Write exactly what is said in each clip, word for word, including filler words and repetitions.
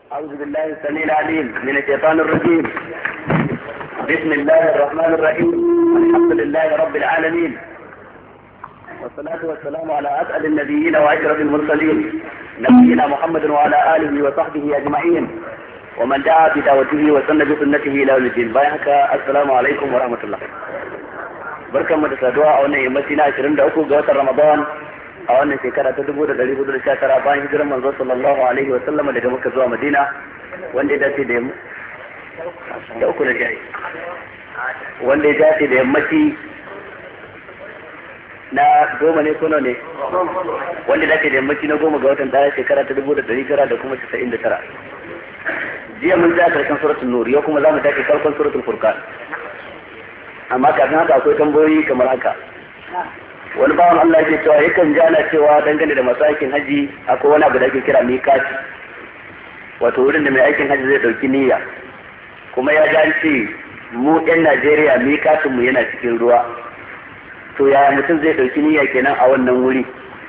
أعوذ بالله السميع العليم من الشيطان الرجيم. بسم الله الرحمن الرحيم. الحمد لله رب العالمين، والصلاة والسلام على أسعد النبيين وأشرف المرسلين نبينا محمد وعلى آله وصحبه أجمعين ومن دعا بدعوته وسن بسنته إلى يوم الدين. بايعك السلام عليكم ورحمة الله. barkan mu da saduwa a wannan yammaci na ashirin da uku ga watan Ramadan a wannan shekara ta dubu da ɗari hudu da sha tara bayan hijirar manzo sallallahu alaihi wa sallama daga Makka zuwa Madina, wanda ya dace da da uku da jari wanda ya dace da yammaci na goma ne kono ne wanda ya dace da yammaci na goma ga watan ɗaya shekara ta dubu da ɗari tara da kuma casa'in da tara. Jiya mun ja karshen suratul Nur, yau kuma za mu tafi farkon suratul Furqan. Amma kafin haka akwai tambayoyi kamar haka. Wani bawan Allah ke cewa yakan jana cewa dangane da masu aikin haji akwai wani abu da ake kira mikati, wato wurin da mai aikin haji zai dauki niyya, kuma ya ji ce mu yan Najeriya mikatin mu yana cikin ruwa, to yaya mutum zai dauki niyya kenan a wannan wuri?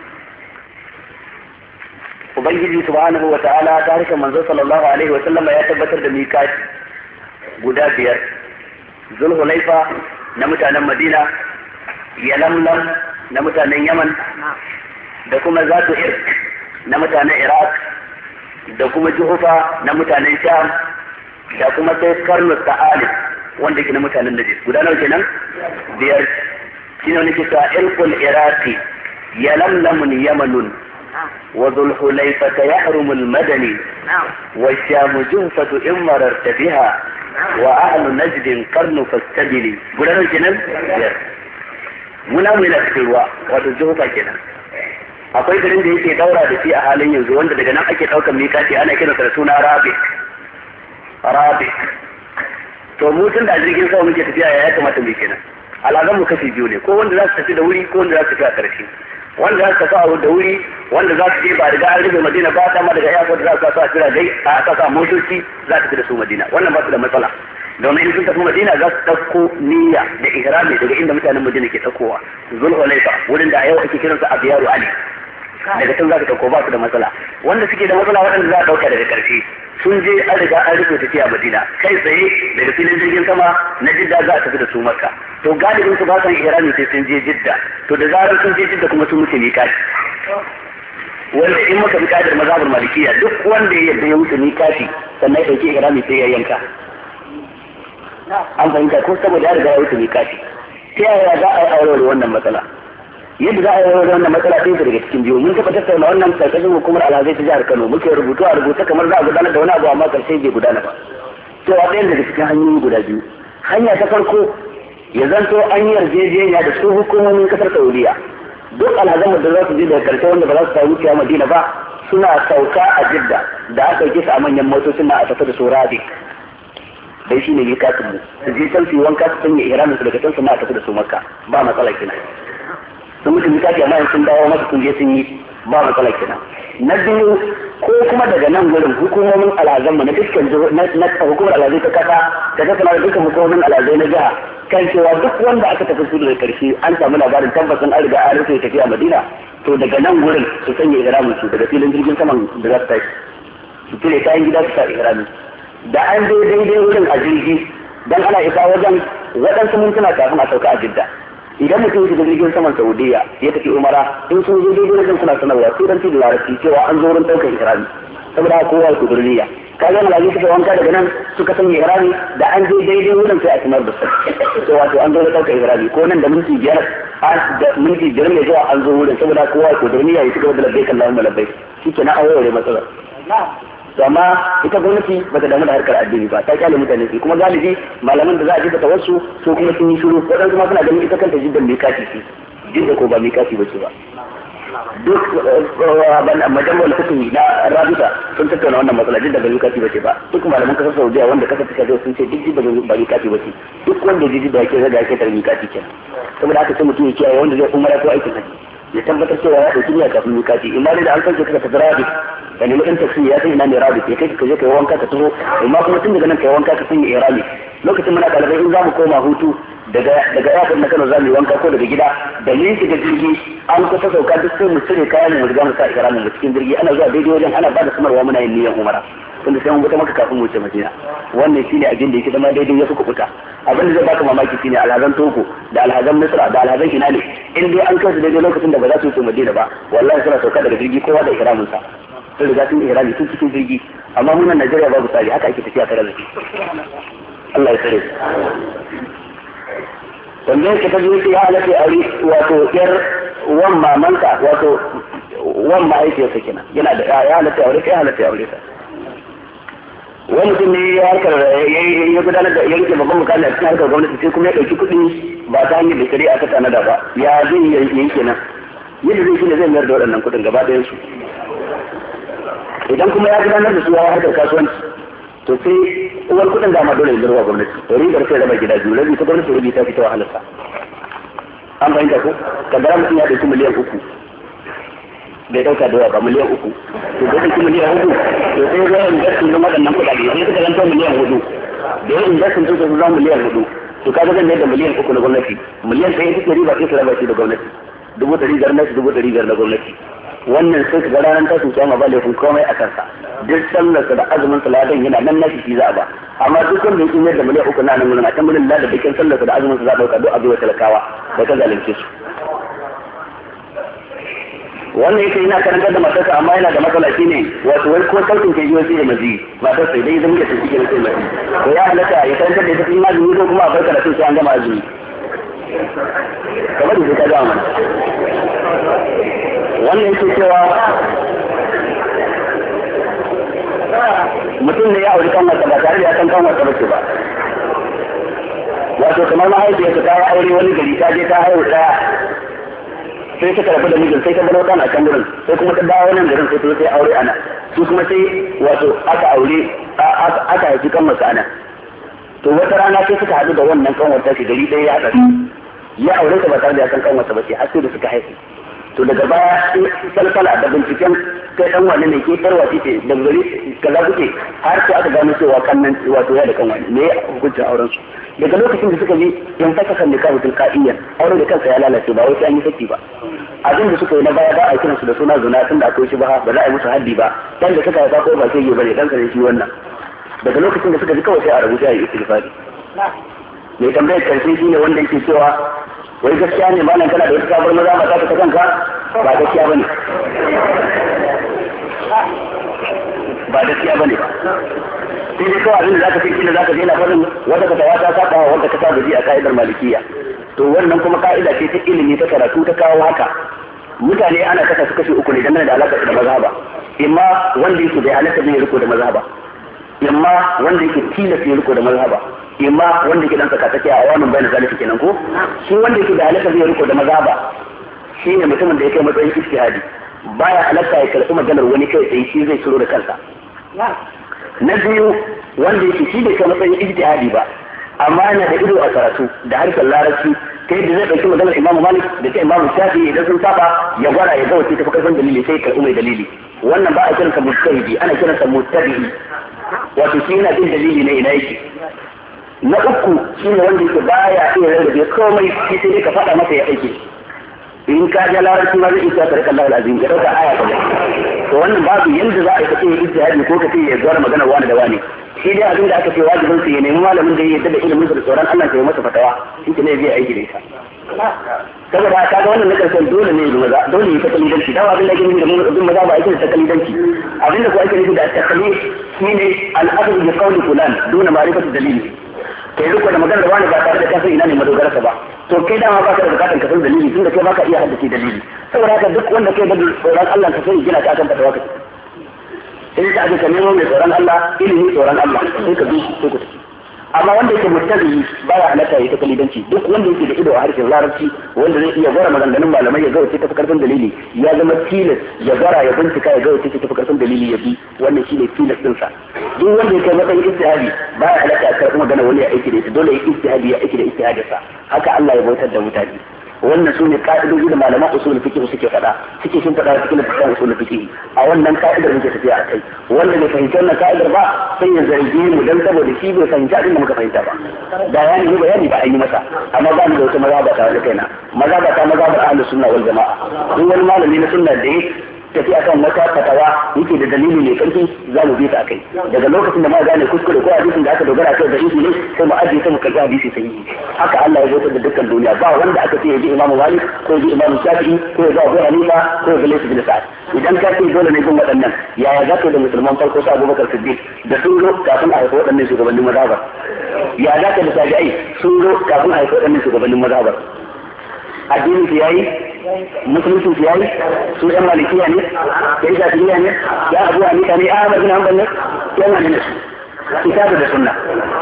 Ubangiji subhanahu wa ta'ala ta harshen manzo sallallahu alaihi wa sallam ya tabbatar da mikati guda biyar: Zulhulaifa na mutanen Madina, Yalamlam na mutanen Yaman, da kuma Zatu Irq na mutanen Iraq, da kuma Juhufa na mutanen Sham, da kuma sai Karnu Sa'alib wanda ke na mutanen Najd. Guda nawa kenan? Biyar. Shine wani ke sa Irqul Iraqi, Yalamlamun Yamanun, wa Zulhulaifa yahrumul Madani, wa Sham Juhfatu in mararta biha, wa ahlu najdin qarnu fastabili. Gudanar kenan biyar. Muna mu yana cikin ruwa, wato Juhufa kenan. Akwai garin da yake daura da shi a halin yanzu, wanda daga nan ake daukar mikati, ana kiransa da suna Rabik. Rabik. To mu tun da jirgin sama muke tafiya ya kamata mu kenan. Al'adun mu kashi biyu ne, ko wanda za su tafi da wuri ko wanda za su tafi a ƙarshe. Wanda za su tafi da wuri, wanda za su je ba riga an rufe Madina ba, ta ma daga airport za su sa jira dai a kasa motoci za su tafi da su Madina. Wannan ba su da matsala. Domin in sun tafi Madina za su ɗauko niyya da ihrami daga inda mutanen Madina ke ɗaukowa. Zulhulaifa wurin da a yau ake kiransa Abiyaru Ali. Daga can za su ɗauko ba su da matsala. Wanda suke da matsala waɗanda za a ɗauka daga ƙarshe sun je an riga an rufe tafiya Madina, kai tsaye daga filin jirgin sama na Jidda za a tafi da su Makka. To galibin su ba san ihrami sai sun je Jidda. To da zarar sun je Jidda kuma sun wuce miƙati. Wanda in muka bi kadar mazhabul malikiya, duk wanda ya yarda ya wuce miƙati sannan ya ɗauki ihrami sai ya yanka. An fahimta ko saboda ya riga ya wuce miƙati. Ta yaya za a yi aure wannan matsala? Yadda za a yi aure wannan matsala ɗaya daga cikin biyu. Mun taɓa tattauna wannan karkashin hukumar alhazai ta jihar Kano. Muke rubutu a rubuce kamar za a gudanar da wani abu amma karshe bai gudana ba. To a ɗayan daga cikin hanyoyi guda biyu. Hanya ta farko ya zanto an yi yarjejeniya da su hukumomin kasar Saudiya. Duk alhazan da za su je daga karshe wanda ba za su samu wuciya Madina ba suna sauka a Jidda da aka ɗauke su a manyan motocin na a tafi da su Rabik. Dai shi ne mikatun mu. Su je can su yi wanka su sanya ihramin su daga can su na a tafi da su Makka. Ba matsala kenan. Sun mutu mikati amma sun dawo masa sun je sun yi ba matsala kenan. Na biyu, ko kuma daga nan gurin hukumomin alhazan mu na dukkan na hukumar alhazai ta kasa ta kasa na dukkan hukumomin alhazai na jiha kan cewa duk wanda aka tafi su daga karshe an samu labarin tabbasin an riga an rufe tafiya Madina, to daga nan gurin su sanya ihramin su daga filin jirgin saman da za su tashi su cire kayan gida su sa ihramin. Da an je daidai wurin a jirgi dan ana isa wajen waɗansu mintuna kafin a sauka a Jidda. Idan mutum shiga jirgin saman Saudiya ya tafi Umara, in sun zo daidai wajen suna sanarwa turanci da larabci cewa an zo wurin ɗaukar ihrami, saboda haka kowa ku durniya. Ka ga malaji suka wanka daga nan suka sanya ihrami, da an je daidai wurin sai a sanar da su to wato an zo da ɗaukar ihrami, ko nan da minti biyar da minti biyar mai zuwa an zo wurin, saboda kowa ku durniya ya shiga da labbaik Allahumma labbaik. Shike na aure matsalar. To amma ita gwamnati bata damu da harkar addini ba, ta kyale mutane su kuma galibi malaman da za a jiddata wasu su kuma sun yi shiru, waɗansu ma suna ganin ita kanta jiddan mikati ce, jidda ko ba mikati ba ce ba. Duk majalisar fiqh na Rabita sun tattauna wannan matsala, jidda ba mikati ba ce ba. Duk malaman kasar Saudiya wanda kasar ta kaje sun ce duk jidda ba mikati ba ce. Duk wanda jidda yake zaga yake tar mikati kenan. Saboda haka sai mutum ya kiyaye wanda zai umara ko aikin haji ya tabbatar cewa ya dauki niyya kafin mikati. Imma da an sauke ka tafi Rabit da ne mutum tafsiri ya san ina ne Rabit, ya kai ka je kai wanka ka taho, amma kuma tun daga nan kai wanka ka sanya ihrami. Lokacin muna ɗalibai in za mu koma hutu daga daga airport na Kano za mu yi wanka ko daga gida da mun shiga jirgi an kusa sauka duk sai mu cire kayan mu riga mu sa ihramin mu cikin jirgi ana zuwa daidai wajen ana ba da samarwa muna yin niyyar umara tunda sai mun guta maka kafin mu wuce Madina wannan shine abin da yake da ma daidai ya fi kubuta abin da zai baka mamaki shine alhazan Togo da alhazan Misra da alhazan Ina ne in dai an kai su daidai lokacin da ba za su wuce Madina ba wallahi suna sauka daga jirgi kowa da ihramin sa sun riga sun ihrami tun cikin jirgi amma mun Najeriya babu tsari haka ake tafiya tare da shi Allah ya tsare sannan ka tabi sai ya halatta aure wato yar wan mamanka wato wan mahaifiyarsa kenan yana da ya halatta aure sai halatta aure sa wani mutum ne ya harkar ya gudanar da yanke babban mukami a cikin harkar gwamnati sai kuma ya ɗauki kuɗi ba ta hanyar da shari'a ta tanada ba ya zai yi kenan yadda zai shi ne zai mayar da waɗannan kuɗin gaba ɗayan su idan kuma ya gudanar da su ya harkar kasuwanci to sai uwar kudin dama dole ya zurwa gwamnati ribar sai raba gida biyu rabi ta gwamnati rabi ta fita wahalarsa an fahimta ko kaddara mutum ya ɗauki miliyan uku bai ɗauka da yawa ba miliyan uku to da ɗauki miliyan hudu to sai zai investin don waɗannan kuɗaɗe sai suka zanto miliyan hudu da ya investin sun zama miliyan hudu to kaga zan da miliyan uku na gwamnati miliyan ɗaya ita riba sai su raba shi da gwamnati dubu ɗari biyar na dubu ɗari biyar na gwamnati wannan sai ga ranar tashin kiyama ba laifin komai a kansa duk sallarsa da azumin saladan yana nan nashi shi za a ba amma duk wanda yake mayar da miliyan uku na nan gurin a can gurin da dukkan sallarsa da azumin sa za a dauka duk abuwa talakawa da ka zalunce su wannan yake yana karantar da matarsa amma yana da matsala shine wato wai ko sautin ke yiwa sai da mazi matarsa idan ya zama ya tafi kenan sai mazi ko ya halatta ya karantar da ita cikin azumi ko kuma a barka da sai an gama azumi kamar da ka ga mana wannan yake cewa mutum ne ya auri kanwarsa ba tare da ya san kanwarsa ba ce ba wato kamar mahaifiyarsa ta yi aure wani gari ta je ta haihu ɗaya sai ta karfi da mijin sai ta bar wata a can gurin sai kuma ta dawo nan garin sai ta sai aure ana su kuma sai wato aka aure aka haifi kanwarsa ana to wata rana sai suka haɗu da wannan kanwarta shi gari ɗaya ya haɗa ya aure ta ba tare da ya san kanwarsa ba ce har sai da suka haifi to daga baya salsala da binciken kai dan wani ne ke tarwa ce da gari kaza kuke har sai aka gano cewa kannan wato ya da kan wani ne hukuncin auren su daga lokacin da suka ji yan saka kan nikahu tilqaiyan auren da kansa ya lalace ba wai sai an yi saki ba abin da suka yi na baya ba a kiran su da suna zina tun da akwai shi ba ba za a yi musu haddi ba dan da suka yi ko ba sai yi bane dan sa ne shi wannan daga lokacin da suka ji kawai sai a rubuta yi istighfari mai tambayar karshe shine wanda yake cewa wai gaskiya ne malam kana da wata sabar maza ba ta ta kanka ba gaskiya bane ba gaskiya bane sai dai kawai abin da zaka fi kila zaka je na farin wata ka tawata ta kawo wanda ka saba ji a ka'idar malikiya to wannan kuma ka'ida ce ta ilimi ta karatu ta kawo haka mutane ana kasa su kashe uku ne dangane da alaƙa da mazhaba imma wanda yake da alaƙa zai riko da mazhaba imma wanda yake tilasta ya riko da mazhaba imma wanda yake dan saka take a wannan bayan zalika kenan ko shi wanda yake da alaƙa zai riko da mazhaba shine mutumin da yake matsayin ijtihadi baya alaƙa ya karɓi maganar wani kai tsaye shi zai ciro da kansa na biyu wanda yake shi da ke matsayin ijtihadi ba amma yana da ido a karatu da harshen larabci ta yadda zai ɗauki maganar imamu malik da ta imamu shafi idan sun saba ya gwara ya ga wace ta fi karfin dalili sai karɓi mai dalili wannan ba a kiransa mujtahidi ana kiransa muttabi'i wato shi yana bin dalili ne ina yake na uku shine wanda yake baya iya rarrabe komai shi sai dai ka faɗa masa ya aike in ka ja larabci ma zai isa tarika Allah alazim ya dauka aya kaza to wannan babu yanda za a yi kace ijtihadi ko kace ya gwara magana wani da wani shi dai abin da aka ce wajibin sa ya nemi malamin da ya yarda da ilimin sa da tsoron Allah ya masa fatawa shi ne zai aiki da ita saboda ka ga wannan na karshen dole ne maza dole ya takalidanci dawa abin da ake nufi da mun maza ba ake da takalidanci abin da ko ake nufi da takalid shine al-akhdhu bi qawli fulan duna ma'rifati dalili kai riko da magana da wani ba tare da ka san ina ne madogararsa ba to kai dama ba ka da bukatar ka san dalili tunda kai baka iya haddace dalili saboda haka duk wanda kai da tsoron Allah ka sai gina ka akan fatawa ka sai ka aka nemo mai tsoron Allah ilimi tsoron Allah sai ka bi sai ku tafi amma wanda yake muttabi baya halatta ya ta kalidanci duk wanda yake da ido a harshen larabci wanda zai iya gwara maganganun malamai ya ga wace tafi karfin dalili ya zama tilas ya gwara ya bincika ya ga wace tafi karfin dalili ya bi wannan shine tilas ɗinsa duk wanda yake matsayin ijtihadi baya halatta a karɓi magana wani ya aiki da ita dole ya ijtihadi ya aiki da ijtihadinsa haka Allah ya bautar da mutane wannan sune ka'idoji da malaman usul fiqh suke faɗa suke shin faɗa cikin littafin usul fiqh a wannan ka'idar muke tafiya a kai wanda bai fahimci wannan ka'idar ba sai ya zarge mu dan saboda shi bai fahimci abin da muka fahimta ba da yani ne bayani ba a yi masa amma ba mu da wata mazhaba ta da kaina mazhaba ta mazhabar ahlus sunna wal jamaa duk wani malami na sunna da tafi akan wata fatawa yake da dalili mai karfi za mu bi ta akai daga lokacin da ma gane kuskure ko hadisin da aka dogara kai da shi ne sai mu ajiye ta mu kaga hadisi sahihi haka Allah ya zo da dukkan duniya ba wanda aka ce ya ji Imam Malik ko ya ji Imam Shafi'i ko ya ji Abu Hanifa ko ya ji Layth bin Sa'd idan ka ce dole ne bin waɗannan yaya za ka da musulman farko sa Abubakar Siddiq da sun zo kafin a haifi waɗannan shugabannin mazhabar ya za ka da tabi'ai sun zo kafin a haifi waɗannan shugabannin mazhabar addinin su yayi musulunci su yayi su yan malikiya ne yan shafi'iyya ne ya Abu Hanifa ne Ahmad bin Hanbal ne yan wani ne su kitabu da sunna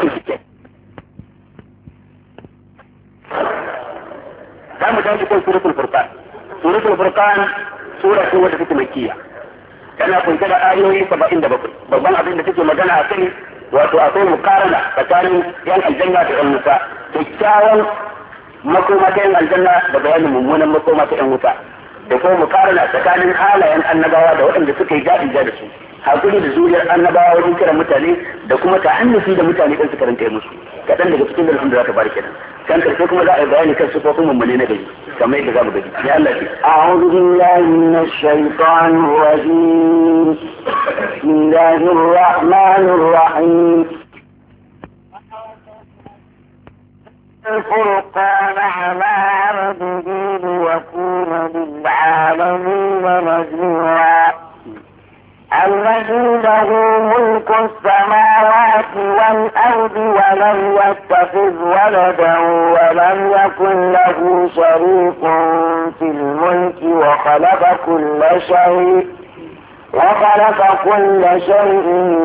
za mu tashi kan suratul furqan suratul furqan sura ce wadda take makkiya tana kunshe da ayoyi saba'in da bakwai babban abin da take magana a kai wato akwai mukarana tsakanin yan aljanna da yan wuta kyakkyawan makoma ta yan aljanna da bayanin mummunan makoma ta yan wuta da kuma mukarana tsakanin halayen annabawa da waɗanda suka yi jaɗi da su hakuri da zuriyar annabawa wajen kiran mutane da kuma ta'annufi da mutane ɗan su karanta musu kaɗan daga cikin darasin da za ta bari kenan kan karshe kuma za a yi bayani kan sifofin mummune na gari kamar yadda za mu gani ya Allah ce a'udhu billahi minash shaitanir rajim bismillahir rahmanir rahim الفرقان على عبده ليكون للعالمين نذيرا الذي له ملك السماوات والأرض ولم يتخذ ولدا ولم يكن له شريك في الملك وخلق كل شيء وخلق كل شيء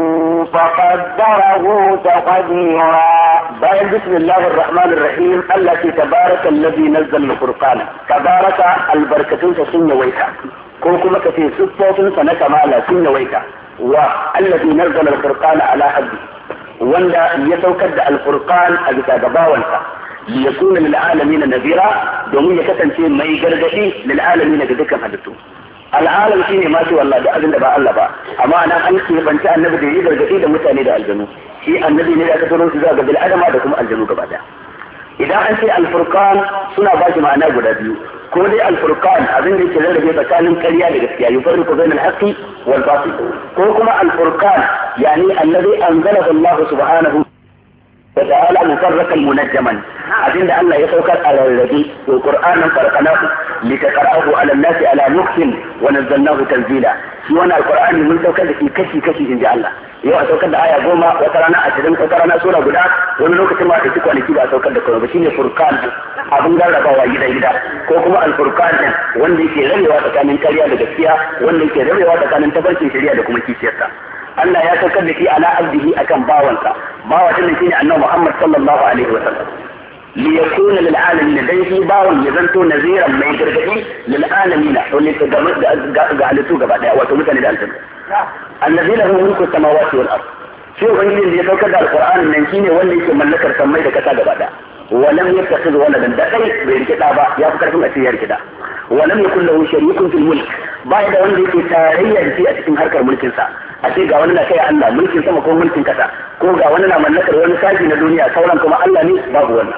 فقدره تقديرا bayan bismillahir rahmanir rahim Allah ce tabaraka allazi nazzala al-furqana tabaraka albarkatunsa sun yawaita ko kuma ka ce siffofinsa na kamala sun yawaita wa allazi nazzala al-furqana ala abdi wanda ya saukar da al-furqan a bisa gabawansa li yakuna lil alamin nadira domin ya kasance mai gargadi lil alamin ga dukkan halittu al'alam shine ma ce wallahi da abin da ba Allah ba amma nan an ce bance annabi da yi gargadi da mutane da aljanu shi annabi ne da aka turo shi zuwa ga bil adama da kuma aljanu gaba daya idan an ce al-furqan suna ba shi ma'ana guda biyu ko dai al-furqan abin da yake rarrabe tsakanin ƙarya da gaskiya yufarriqu bainal haqqi wal batil ko kuma al-furqan yani allazi anzalahu Allah subhanahu وتعالى مفرقا منجما عشان الله يسوكر على الذي والقرآن فرقناه لتقرأه على الناس على مكس ونزلناه تنزيلا وانا القرآن من سوكر في كشي كشي إن جاء الله يو أسوكر آية قوما وترانا أشدن وترانا سورة قداء ونلوك سما تسيكوا لكيبا أسوكر دكونا بشيني فرقان abin rarrabawa gida gida ko kuma alfurqan wanda yake rabewa tsakanin kariya da gaskiya wanda yake rabewa tsakanin tabarkin shari'a da kuma kishiyarsa Allah ya saukar da shi ala abdihi akan bawansa bawa din shine annabi Muhammad sallallahu alaihi wa sallam li yakuna lil alamin dai shi bawan ya zanto naziran mai gargadi lil alamin to ne ga halittu gaba daya wato mutane da aljanna allazi lahu mulku samawati wal ard shi ubangiji da ya saukar da alqur'ani nan shine wanda yake mallakar sammai da kasa gaba daya ولم يتخذ ولدا دقي بيركدا با يا فكر في أشياء كده ولم يكن له شريك في الملك بعد wanda yake tarayya da shi a cikin harkar mulkin sa a ce ga wani na kai Allah mulkin sama ko mulkin kasa ko ga wani na mallakar wani sashi na duniya sauran kuma Allah ne babu wannan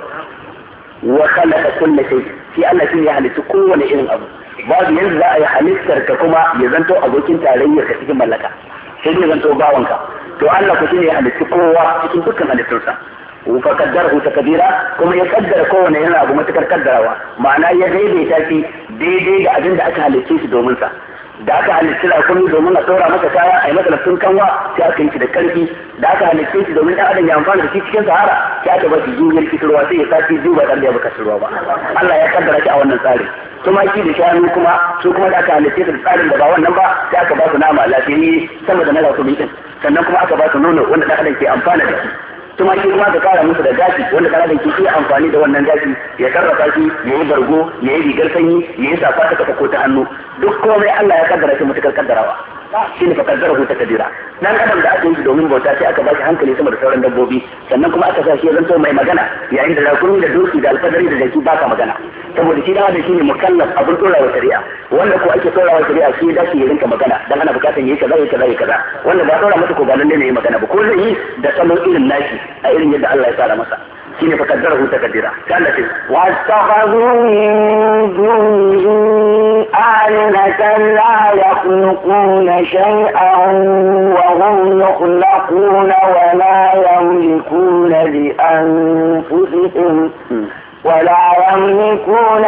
wa khalaqa kulli shay shi Allah shi ya halitta kowane irin abu babu yanzu za a yi halittar ka kuma ya zanto abokin tarayyar ka cikin mallaka sai ya zanto bawanka to Allah ku shi ne ya halitta kowa cikin dukkan halittunsa فقدره تقديرا كما يقدر كون yana abu matakar kaddarawa ma'ana ya daidaita shi daidai da abin da aka halicce shi domin sa da aka halicce da kuma domin a tsora masa kaya a yi masa lafin kanwa sai aka yi shi da karfi da aka halicce shi domin ɗan adam ya amfana da shi cikin sahara sai aka ba shi juriyar kishirwa sai ya sati biyu ba tare da ya baka shirwa ba Allah ya kaddara shi a wannan tsari tumaki da shanu kuma su kuma da aka halicce su da tsarin da ba wannan ba sai aka ba su nama lafiyayye sama da na rakumi din sannan kuma aka ba su nono wanda ɗan adam ke amfana da shi tumaki kuma ka kara musu da gashi wanda kana da ke iya amfani da wannan gashi ya sarrafa shi ya yi bargo ya yi rigar sanyi ya yi safa ta kafa ko ta hannu duk komai Allah ya kaddara shi mutukar kaddarawa shine fa kaddarahu takdira dan adam da aka yi domin bauta sai aka ba shi hankali sama da sauran dabbobi sannan kuma aka sa shi zanto mai magana yayin da rakumi da doki da alfadari da jaki ba ka magana saboda shi da shine mukallaf abin dora wa shari'a wanda ko ake dora wa shari'a shi da shi ya rinka magana dan ana bukatar yayi kaza yayi kaza yayi kaza wanda ba dora masa ko ba lalle ne yayi magana ba ko zai yi da salon irin nashi a irin yadda Allah ya tsara masa shine fa kaddarahu takdira kana ce wastaghadu min dunihi alihatan la yakhluquna shay'an wa hum yakhluquna wa la yamlikuna li anfusihim ولا يملكون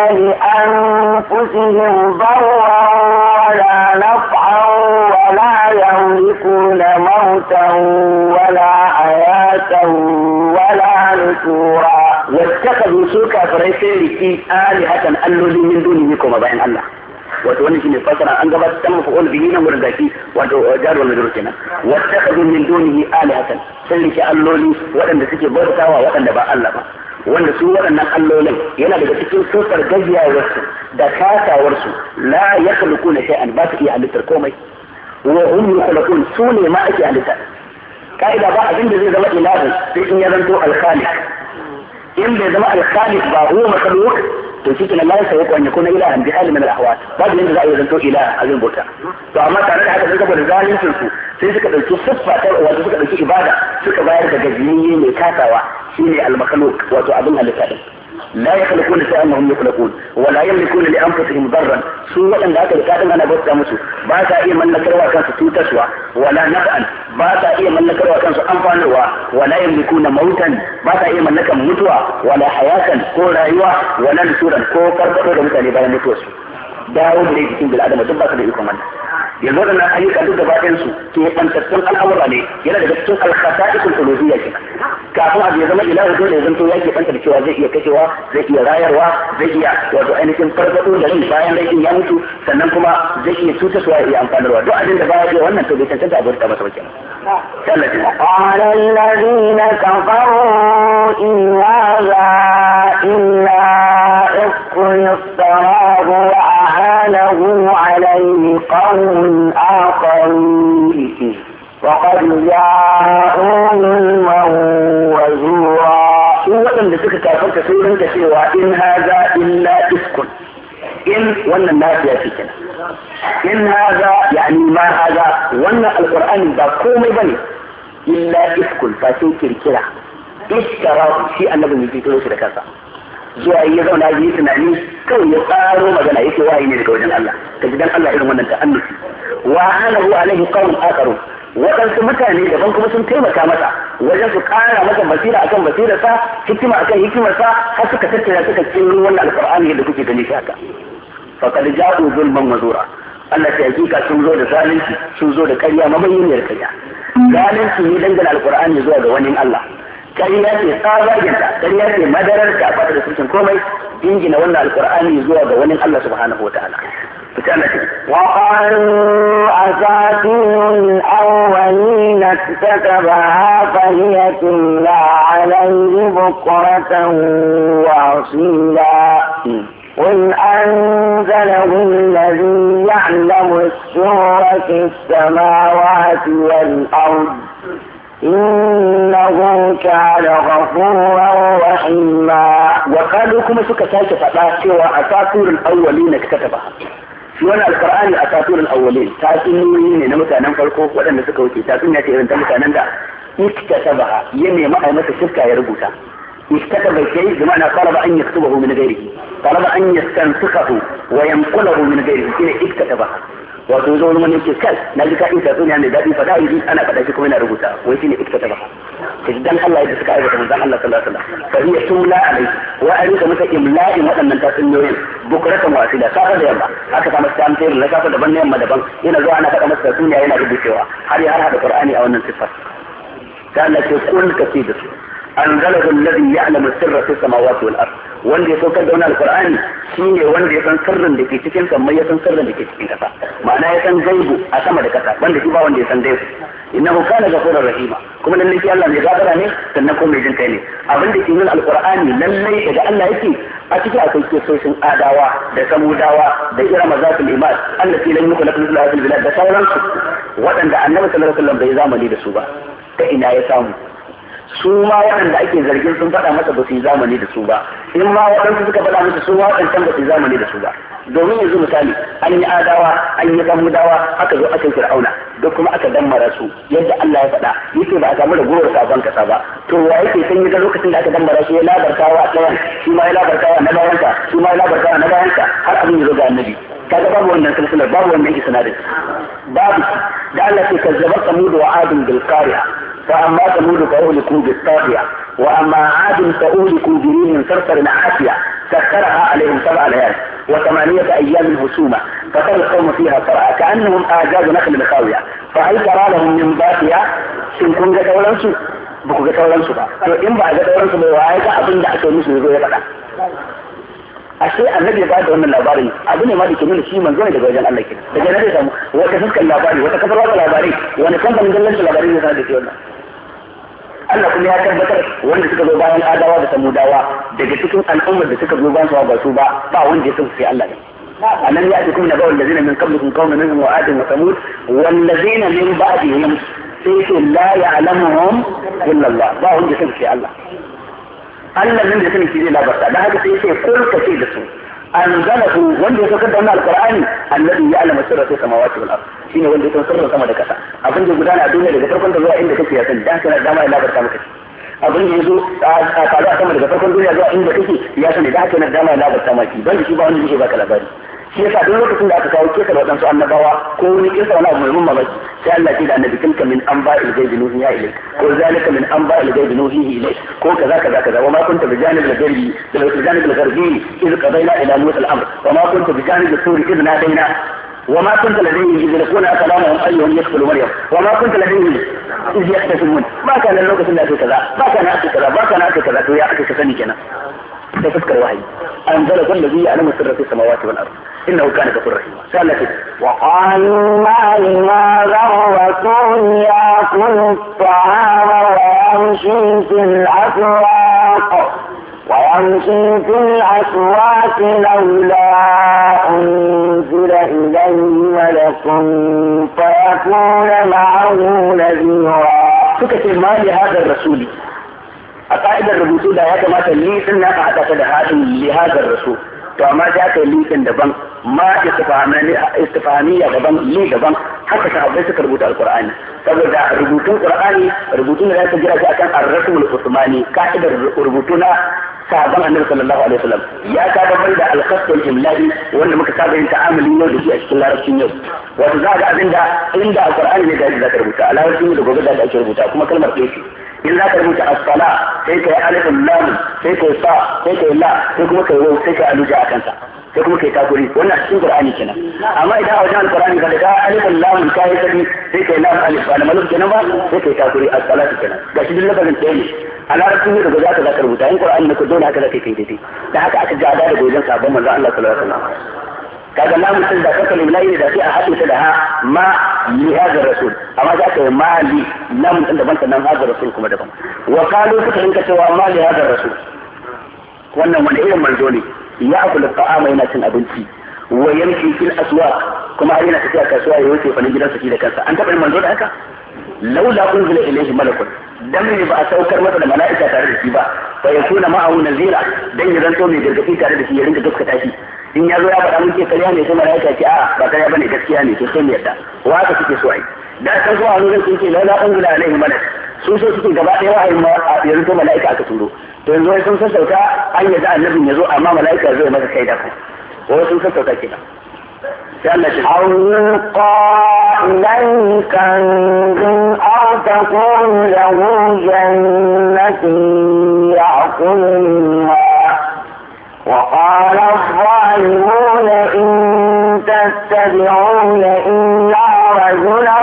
لأنفسهم ضرا ولا نفعا ولا يملكون موتا ولا حياة ولا نشورا واتخذوا سوكا فريسين لكي آلهة ألولي من دونه كما بين الله wato wannan shine fasara an gabatar da mafa'ul bihi nan wurin daki wato jarwal majrur kenan wattakhadhu min dunihi alihatan sai rike alloli waɗanda suke bautawa waɗanda ba Allah ba wanda su waɗannan allolin yana daga cikin sufar gajiyawarsu da kasawarsu la yakhluquna shay'an ba su iya halittar komai wa hum yakhluqun su ne ma ake halitta kaida ba abin da zai zama ilahu sai in ya zanto al-khaliq in bai zama al-khaliq ba huwa makhluq to shi kenan lai sai ko kuna ilahan bi hal min al-ahwal babu yanda za a yi zanto ilaha a zin bauta to amma tare da haka sai saboda zalincin su sai suka dauki siffa ta wato suka dauki ibada suka bayar da gajiyayye mai kasawa shine al-makhluq wato abin halitta din la yakhluquna shay'an hum yakhluqun wa la yamlikuna li anfusihim darran su wadanda aka rika din ana bauta musu ba ta iya mallakarwa kansu cutarwa wala naf'an ba ta iya mallakarwa kansu amfanarwa wala yamlikuna mautan ba ta iya mallakan mutuwa wala hayatan ko rayuwa wala nusuran ko farfado da mutane bayan mutuwarsu dawo da jikin bil adama duk ba su da ikon wannan yanzu da ayyuka duk gaba ɗayan su ke bantattun al'amura ne yana daga cikin al-khasa'isul uluhiyya kenan kafin abu ya zama ilahu dole ya zanto ya ke banta da cewa zai iya kashewa zai iya rayarwa zai iya wato ainihin farfado da rai bayan rai ya mutu sannan kuma zai iya cutarwa ya iya amfanarwa duk abin da baya iya wannan to bai cancanta a bauta masa ba kenan قال الذين كفروا إن هذا إلا إفك افتراه وأعانه عليه قوم آخرين وقد جاءوا ظلما وزورا waɗanda suka kafarta sai rinka cewa in haza illa iskun in wannan nafiya ce kenan in haza yani ma haza wannan alqur'ani ba komai bane illa iskun ba sai kirkira iskara shi annabi ne ke kiro shi da kansa zuwa ya zauna yi tunani kawai ya tsaro magana yake wahayi ne daga wajen Allah kaji dan Allah irin wannan ta'annufi wa anahu alaihi qawm akharu waɗansu mutane daban kuma sun taimaka masa wajen su ƙara masa basira akan basirarsa hikima akan hikimarsa har suka tattara suka kiro wannan alqur'ani da kuke gani shi haka faqad ja'u zulman wa zura Allah ta hakika sun zo da zalunci sun zo da ƙarya mabayyaniyar ƙarya zalunci ne dangane alqur'ani zuwa ga wani Allah ƙarya ce tsabaginta ƙarya ce madarar ta ba da cikin komai dingina wannan alqur'ani zuwa ga wani Allah subhanahu wa ta'ala وقالوا أساطير الأولين اكتتبها فهي تملى عليه بكرة وأصيلا قل أنزله الذي يعلم السر في السماوات والأرض إنه كان غفورا رحيما. وقالوا كما سكتاك فتاة وأساطير الأولين اكتتبها shi wani alkur'ani a tasirin awwalin tasiriyoyi ne na mutanen farko waɗanda suka wuce tasiriya ce irin ta mutanen da iktatabaha ya nemi a masa shirka ya rubuta iktatabai kai bi ma'ana talaba an yaktubahu min ghairihi talaba an yastansikhahu wa yanqulahu min ghairihi shine iktatabaha wato zo wani wani ke kai na ji ka in tatsuniya mai daɗi faɗa yi ana faɗa shi kuma yana rubuta wai shine iktatabaha kaji dan Allah yadda suka aikata manzon Allah sallallahu alaihi wasallam fa hiya tumla alaihi wa arika masa imla'in waɗannan tasiriyoyin bukuratan wasila safa da yamma aka samu tamfir na safa daban na yamma daban yana zuwa ana faɗa masa duniya yana rubucewa har ya har hada qur'ani a wannan sifar sai Allah ce kun kace da su anzalahu alladhi ya'lamu sirra fis samawati wal ard wanda ya saukar da wannan alqur'ani shine wanda ya san sirrin da ke cikin sama ya san sirrin da ke cikin kasa ma'ana ya san gaibu a sama da kasa wanda shi ba wanda ya san gaibu innahu kana ghafurur rahima kuma lalle shi Allah mai gafara ne sannan kuma mai jin kai ne abin da ke nuna alqur'ani lalle daga Allah yake a cikin akwai kisoshin adawa da samudawa da irama zatul imad allati lam yukhlaq mithluha fil bilad da sauransu waɗanda annabi sallallahu alaihi wasallam bai zamani da su ba ta ina ya samu su ma waɗanda ake zargin sun faɗa masa ba su yi zamani da su ba in ma waɗansu suka faɗa masa su ma waɗancan ba su yi zamani da su ba domin yanzu misali an yi adawa an yi samudawa aka zo aka yi fir'auna duk kuma aka dammara su yadda Allah ya faɗa yake ba a samu da gowar sabon kasa ba to wa yake san yi ga lokacin da aka dammara su ya labarta wa ɗayan shi ma ya labarta wa na bayansa shi ma ya labarta wa na bayansa har abin ya zo ga annabi kaga babu wannan silsilar babu wannan isnadin babu da Allah ke kazzaba samud wa adun bil qari'a فأما ثمود فأهلكوا بالطاغية وأما عاد فأهلكوا بريح صرصر عاتية سخرها عليهم سبع ليال وثمانية أيام هسوما فترى القوم فيها صرعى كأنهم أعجاز نخل خاوية فهل ترى لهم من باقية إن كن ga sauransu ba ku ga sauransu ba to in ba ga sauransu ba wai ga abin da ake musu zo ya faɗa ashe annabi ya ba da wannan labarin abu ne ma da ke nuna shi manzo ne daga wajen Allah ke daga nan da samu wata fuskar labari wata kafar wata labari wani kamfanin dalilin labarin ne sanar da shi wannan Allah kuma ya tabbatar wanda suka zo bayan adawa da samudawa daga cikin al'ummar da suka zo bayan su ba su ba ba wanda ya san sai Allah ne anan ya ce kuma nabawul ladina min qablikum qauman nuh wa ad wa samud wal ladina min ba'dihim sai la ya'lamuhum illa Allah ba wanda ya san sai Allah Allah nan da sani shi zai labarta dan haka sai sai kulka ce da su anzalahu wanda ya saukar da wannan alqur'ani alladhi ya'lamu sirra samawati wal ard shine wanda ya san sirrin sama da kasa abin da gudana a duniya daga farkon ta zuwa inda kake ya san dan kana dama ya labarta maka abin da yazo a faru a sama daga farkon duniya zuwa inda kake ya sani dan kana dama ya labarta maki dan shi ba wani zai baka labari shi yasa duk lokacin da aka kawo kisa da wadansu annabawa ko wani kisa wani abu mai mun mamaki sai Allah ya da annabi tilka min anba'il ghaibi nuhiya ilayk ko zalika min anba'il ghaibi nuhihi ilayk ko kaza kaza kaza wa ma kunta bijanib al-ghaibi bijanib al-gharbi idh qadayna ila Musa al-amr wa ma kunta bijanib al-tur idh nadayna wa ma kunta ladayhim idh yaquluna kalamuhum ayyuhum yadkhulu maryam wa ma kunta ladayhim idh yahtasimun ba kana lokacin da ake kaza ba kana ake kaza ba kana ake kaza to ya ake sani kenan da fuskar wahayi anzala alladhi ya'lamu sirra fi samawati wal ard innahu kana ghafurur rahim sallati wa qalu ma limadha rasul ya'kulu at-ta'ama wa yamshi fil aswaq wa yamshi fil aswaq lawla unzila ilayhi malakun fayakuna ma'ahu nadhira suka ce ma li hadha ar-rasuli a ka'idar rubutu da ya kamata litin na ka haɗa ta da haɗin lihazar rasu to amma sai aka yi litin daban ma istifaniya daban li daban haka sahabbai suka rubuta alqur'ani saboda rubutun qur'ani rubutun da ya jira shi akan ar-rasul usmani ka'idar rubutu na sahabban annabi sallallahu alaihi wasallam ya ka babban da al-qasd imla'i wanda muka saba yin ta'amuli yau da shi a cikin larabcin yau wato za ga abinda inda alqur'ani ne da za ka rubuta a larabcin da gobe da ake rubuta kuma kalmar ɗaya ce in za ka rubuta as-sala sai kai alifin lam sai kai sa sai kai la sai kuma kai waw sai kai aluja a kansa sai kuma kai takuri wannan cikin qur'ani kenan amma idan a wajen alqur'ani ka da alifin lam kai sai sai kai lam alif ba malum kenan ba sai kai takuri as-salatu kenan gashi duk lafazin ɗaya ne a larabcin ne daga zaka zaka rubuta in qur'ani ne ko dole haka zaka kai daidai da haka aka gada da gojen sabon manzo Allah sallallahu alaihi wasallam kaga lamun sun da kaka lillahi da sai a haɗe ta da ha ma li hadha rasul amma za ka yi ma li lamun din daban sannan hadha rasul kuma daban wa qalu suka rinka cewa ma li hadha rasul wannan wani irin manzo ne ya akula ta'ama yana cin abinci wa yamshi fil aswaq kuma yana tafiya kasuwa ya wuce fa gidansa shi da kansa an taɓa yin manzo da haka laula unzila ilayhi malakun dan ne ba a saukar masa da mala'ika tare da shi ba fa yakuna ma'ahu nazira dan ya zanto mai gargadi tare da shi ya rinka gaskata shi in ya zo ya faɗa muke kariya ne sai mala'ika ce a'a ba kariya bane gaskiya ne to sai mu yadda wa haka suke so ai da san zuwa wani sun ce laula unzila alaihi malak su so suke gaba ɗaya wahayin ma ya zanto mala'ika aka turo to yanzu wai sun sassauta an yadda annabin ya zo amma mala'ika zai masa kai da ku wai sun sassauta kenan أو يلقى إليه كنز أو تكون له جنة يأكل منها وقال الظالمون إن تتبعون إلا رجلا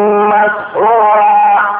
مسحورا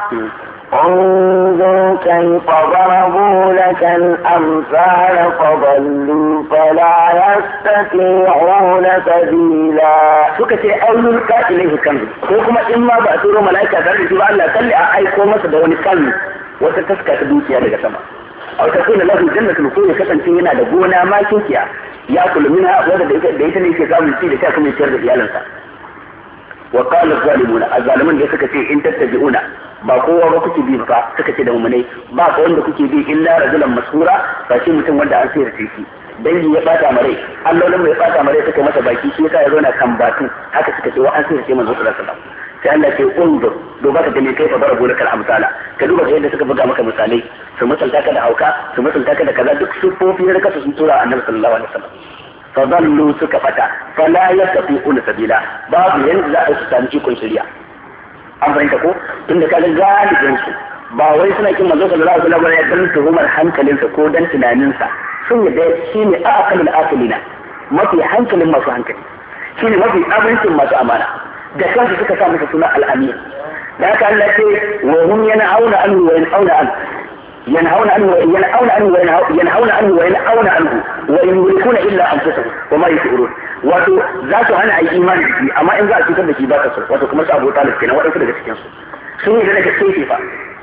انظر كيف ضربوا لك الأمثال فضلوا فلا يستطيعون سبيلا suka ce an yulka ilaihi kan ko kuma in ma ba a turo mala'ika tare da shi ba Allah kalli a aiko masa da wani kan wata taska ta dukiya daga sama aw ta kuna lahu jannatul ko ya kasance yana da gona ma kinkiya ya kullu minha wanda da ita da ita ne yake samun ci da sha kuma ciyar da iyalansa wa qala zalimuna azalimun da suka ce in tattabi'una ba kowa ba kuke bi ba suka ce da mu'minai ba ko wanda kuke bi illa rajulan masura ba shi mutum wanda an sayar shi dangi ya bata mare allolin mai bata mare suka masa baki shi yasa ya zo na kan batu haka suka ce wa an sayar shi manzo sallallahu alaihi wasallam sai Allah ce undur duba ka gani kai fa bara gona kal amsala ka duba yadda suka buga maka misalai su mutunta ka da hauka su mutunta ka da kaza duk sufofi da kasu sun tura annabi sallallahu alaihi wasallam fadallu suka fata fala yastati'una sabila babu yanda za a su sami ikon shari'a an fahimta ko tunda kaga galibin su ba wai suna kin manzo sallallahu alaihi wasallam ya dan tuhumar hankalinsa ko dan tunaninsa sun yi da shine aqalul aqilina mafi hankalin masu hankali shine mafi abincin masu amana da kansu suka sa masa suna al-amin da haka Allah ce wa hum yanhauna anhu wa yanhauna anhu ينهون عنه ينهون عنه ينهون عنه وينهون عنه ويملكون الا انفسهم وما يشعرون wato za su hana ai imani da shi amma in za a cutar da shi ba ka so wato kuma su Abu Talib kenan wadansu daga cikin su sun yi da gaskiya fa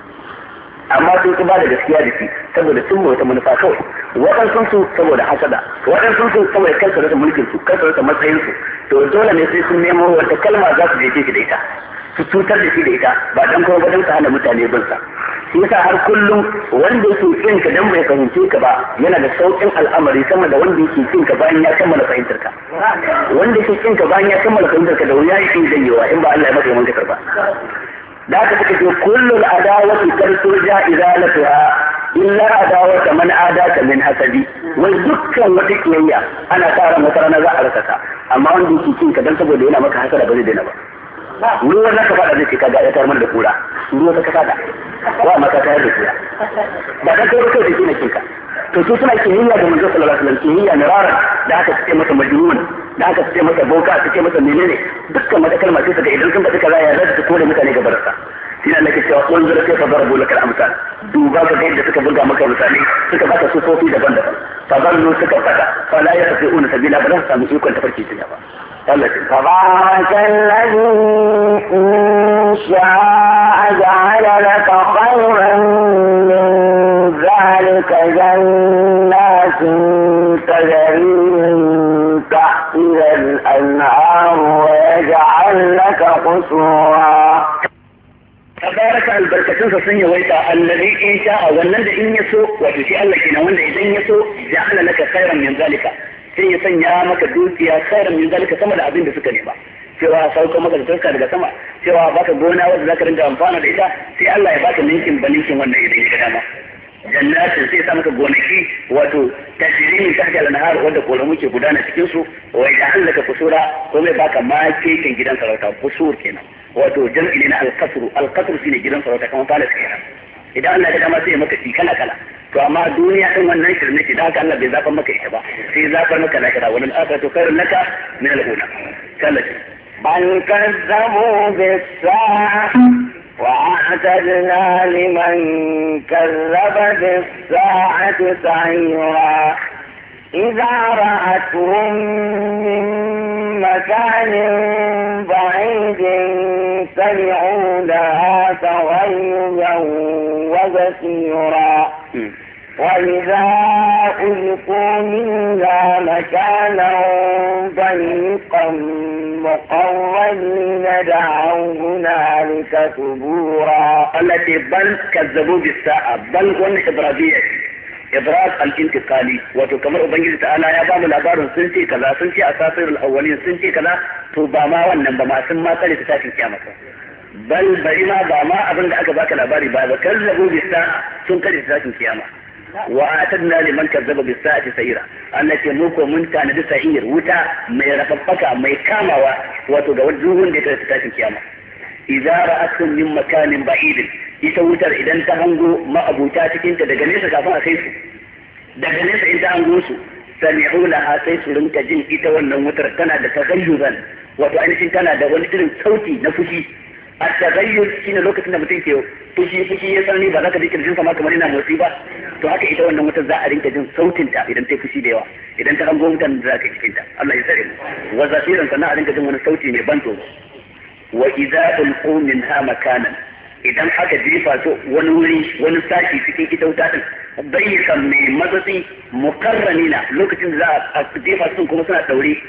amma sun ki ba da gaskiya da shi saboda sun mu wata manufa kawai wadansu su saboda hasada wadansu su saboda kansu da mulkin su kansu da matsayin su to dole ne sai sun nemo wata kalma za su je shi da ita su cutar da shi da ita ba dan kuma ba dan su hana mutane bin sa shi yasa har kullum wanda yake kin ka dan bai fahimce ka ba yana da saukin al'amari sama da wanda yake kin ka bayan ya kammala fahimtar ka wanda yake kin ka bayan ya kammala fahimtar ka da wuya yake janyewa in ba Allah ya maka manka ba da haka suka ce kullul adawati tarja izalatuha illa adawata man adaka min hasadi wai dukkan wata kiyayya ana tsara mata rana za a rasa ta amma wanda yake kin ka dan saboda yana maka hasada ba zai daina ba ruwa na ka fada zai ce kaga ya tarmar da kura ruwa ta ka fada wa maka tayar da kura ba ka kai kai da kina kinka to su suna kiyayya da manzo sallallahu alaihi wasallam kiyayya narara da aka ce masa majnun da aka ce masa boka aka ce masa menene dukkan wata kalma ce daga idan sun da suka raya za su kore mutane ga barasa shine Allah ke cewa kun zura kai fa darabu lakal amsal duba ka ga yadda suka buga maka misali suka baka sufofi daban-daban fa dallu suka fada fa la yastati'una sabila ba za su samu ikon tafarki tunda ba تبارك الذي إن شاء جعل لك خيرا من ذلك جنات تجري من تحتها الأنهار ويجعل لك قصورا تبارك البركتين فسن ويتا الذي إن شاء ولد إن يسوء وتشاء لك ولد إن يسوء جعل لك خيرا من ذلك sai ya sanya maka dukiya khairan min zalika sama da abin da suka nema cewa sauka maka da tarka daga sama cewa baka gona wanda zaka rinka amfana da ita sai Allah ya baka ninkin baninkin wannan idan ka dama jannatin sai ya sa maka gonaki wato tajrimin tahta al-anhar wanda koramu ke gudana cikin su wa yaj'al laka qusura ko mai baka makekin gidan sarauta qusur kenan wato jam'i ne na al-qasr al-qasr shine gidan sarauta kamar palace kenan idan Allah ya dama sai ya maka shi kala kala to amma duniya din wannan shirme ce da haka Allah bai zafa maka ita ba sai zafa maka lahira wal akhiratu khairun laka min al-ula kallati bal kazzabu bis-sa'a wa'atadna liman kazzaba bis-sa'ati sa'ira idza ra'atuhum min makanin ba'idin sami'u laha taghayyuban wa basira وإذا ألقوا منها مكانا ضيقا مقرنين دعوا هنالك ثبورا التي بل كذبوا بالساعة بل ون إبرازية إبراز الانتقالي وتكمل أبنجل تعالى يا بام الأبار سنتي كذا سنتي أساطير الأولين سنتي كذا تباما ونبما ثم تلي تساكن كامتا بل برما باما أبن دعك باك الأباري بابا كذبوا بالساعة سنتي تساكن كامتا وأعتدنا لمن كذب بالساعة سعيرا التي موكو من كان بسعير وتا ما يرفقك ما يكاما وتوجهون لتتاشن كياما إذا رأتهم من مكان بعيد يتوتر إذا انتهنجوا ما أبوتاتك انت دقنيسة كافا خيسو دقنيسة انت أنجوسو سمعوا لها سيسو لنك جن إتوانا متركنا دتغيظا وتعنيش كان دون إذن صوتي نفسي التغير shine lokacin da mutum ke fushi fushi ya sani ba za ka ji kirjin sama kamar yana motsi ba to haka ita wannan wutar za a rinka jin sautin ta idan ta fushi da yawa idan ta hango wutan da za ka cikin ta Allah ya tsare mu wa zafiran sannan a rinka jin wani sauti mai ban tsoro wa idza ulqu minha makanan idan aka jefa to wani wuri wani sashi cikin ita wuta din bayyakan mai matsatsi mukarranina lokacin da za a jefa su kuma suna daure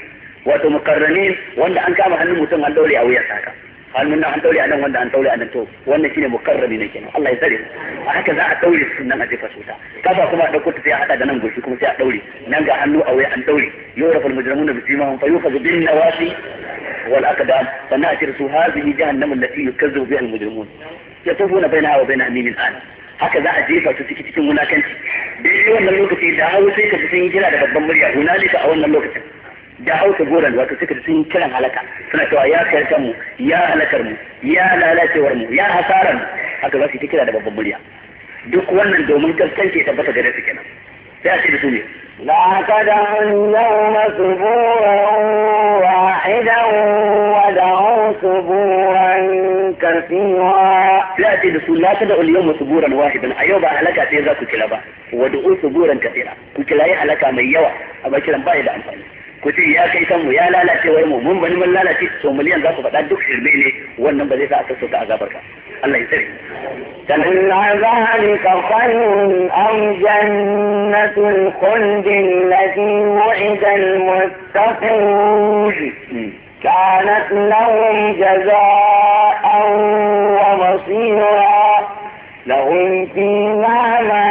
wato mukarranin wanda an kama hannun mutum an daure a wuyan saka hannun nan an daure a nan wanda an daure a nan to wannan shine mukarrami ne kenan Allah ya tsare a haka za a daure su nan a jefa su ta kafa kuma a dauko ta sai a hada da nan goshi kuma sai a daure nan ga hannu a wuya an daure yurafal mujrimuna bi simahum fayukhadhu bin nawasi wal aqdam sannan a tirsu hadhihi jahannam allati yukazzabu biha al mujrimun yatufuna bainaha wa bain hamim an haka za a jefa su cikin cikin wulakanci daidai wannan lokaci da hawo sai ka sun yi kira da babban murya hunalika a wannan lokacin da hausa goran wato suka sun kiran halaka suna cewa ya karkar mu ya halakar mu ya lalacewar mu ya hasarar mu haka za su yi kira da babban murya duk wannan domin gaskance tabbata gare su kenan sai a ce da su ne لا تدعوا اليوم ثبورا واحدا ودعوا ثبورا كثيرا لا تدعوا لا تدعوا اليوم ثبورا واحدا أيوبا هلكا تيزا كتلبا ودعوا ثبورا كثيرا كتلاي هلكا من يوى أبا كلام بايدا أنفاني kuti ya kai kanmu ya lalace wai mu mun bani mun lalace so miliyan za ku faɗa duk shirme ne wannan ba zai sa a sassauta azabar ka Allah ya tsare إن ذلك خير أم جنة الخلد التي وعد المتقون كانت لهم جزاء ومصيرا لهم فيها ما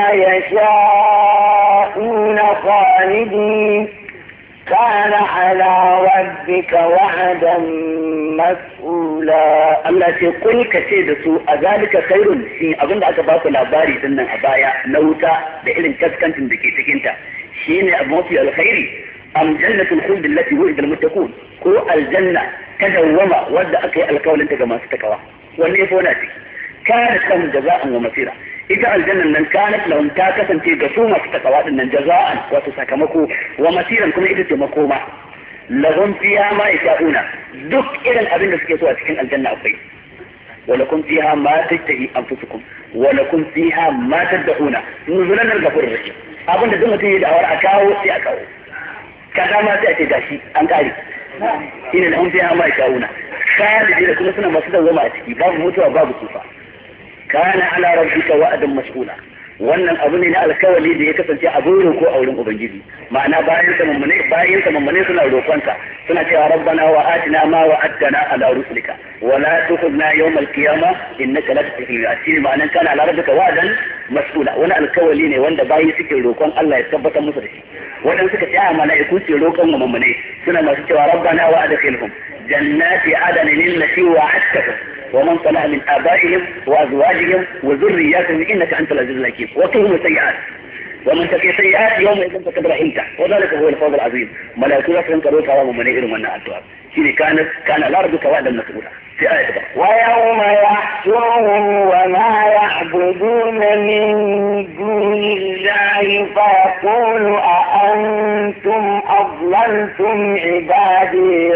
يشاءون خالدين كان على ربك وعدا مسؤولا Allah ce kun ka ce da su a zalika khairun shi abinda aka baku labari din nan a baya na wuta da irin kaskantin da ke cikin ta shine abu mafi alkhairi am jannatul khuld allati wu'ida almuttaqun ko aljanna ta dawwama wadda aka yi alkawalin ta ga masu takawa wanne ya fona ciki kana kan jaza'an wa masira ita aljannan nan kanat lahum ta kasance ga su masu takawa din nan jaza'an wato sakamako wa masiran kuma ita ce makoma lahum fiha ma yasha'una duk irin abin da suke so a cikin aljanna akwai wa lakum fiha ma tashtahi anfusukum wa lakum fiha ma tad'una nuzulan al-ghafur rahim abin da duk mutum ya da'awar a kawo sai a kawo kaza ma sai a ce gashi an kare ina lahum fiha ma yasha'una khalidina kuma suna masu dawama a ciki babu mutuwa babu tsufa kana ala rabbika wa'dan mas'ula wannan abu ne na alkawali da ya kasance a gurin ko a wurin ubangiji ma'ana bayan sa mummune bayan sa mummune suna roƙonka suna cewa rabbana wa atina ma wa'adtana ala rusulika wa la tukhzna yawm al-qiyamah innaka la tukhzil al-mi'ad ma'anan kana ala rabbika wa'dan mas'ula wani alkawali ne wanda bayi suke roƙon Allah ya tabbatar musu da shi wadanda suka ce a mala'iku ce roƙon mummune suna masu cewa rabbana wa adkhilhum jannati adnin allati wa'adtahum ومن صلح من آبائهم وأزواجهم وذرياتهم إنك أنت العزيز الحكيم وقهم السيئات ومن تقي سيئات يومئذ فقد رحمته وذلك هو الفوز العظيم ملائكة تنكروك ومن منئر من الدعاء شيء كانت كان الأرض وعدا مسؤولا في آية بقى. ويوم يحشرهم وما يعبدون من دون الله فيقول أأنتم أضللتم عبادي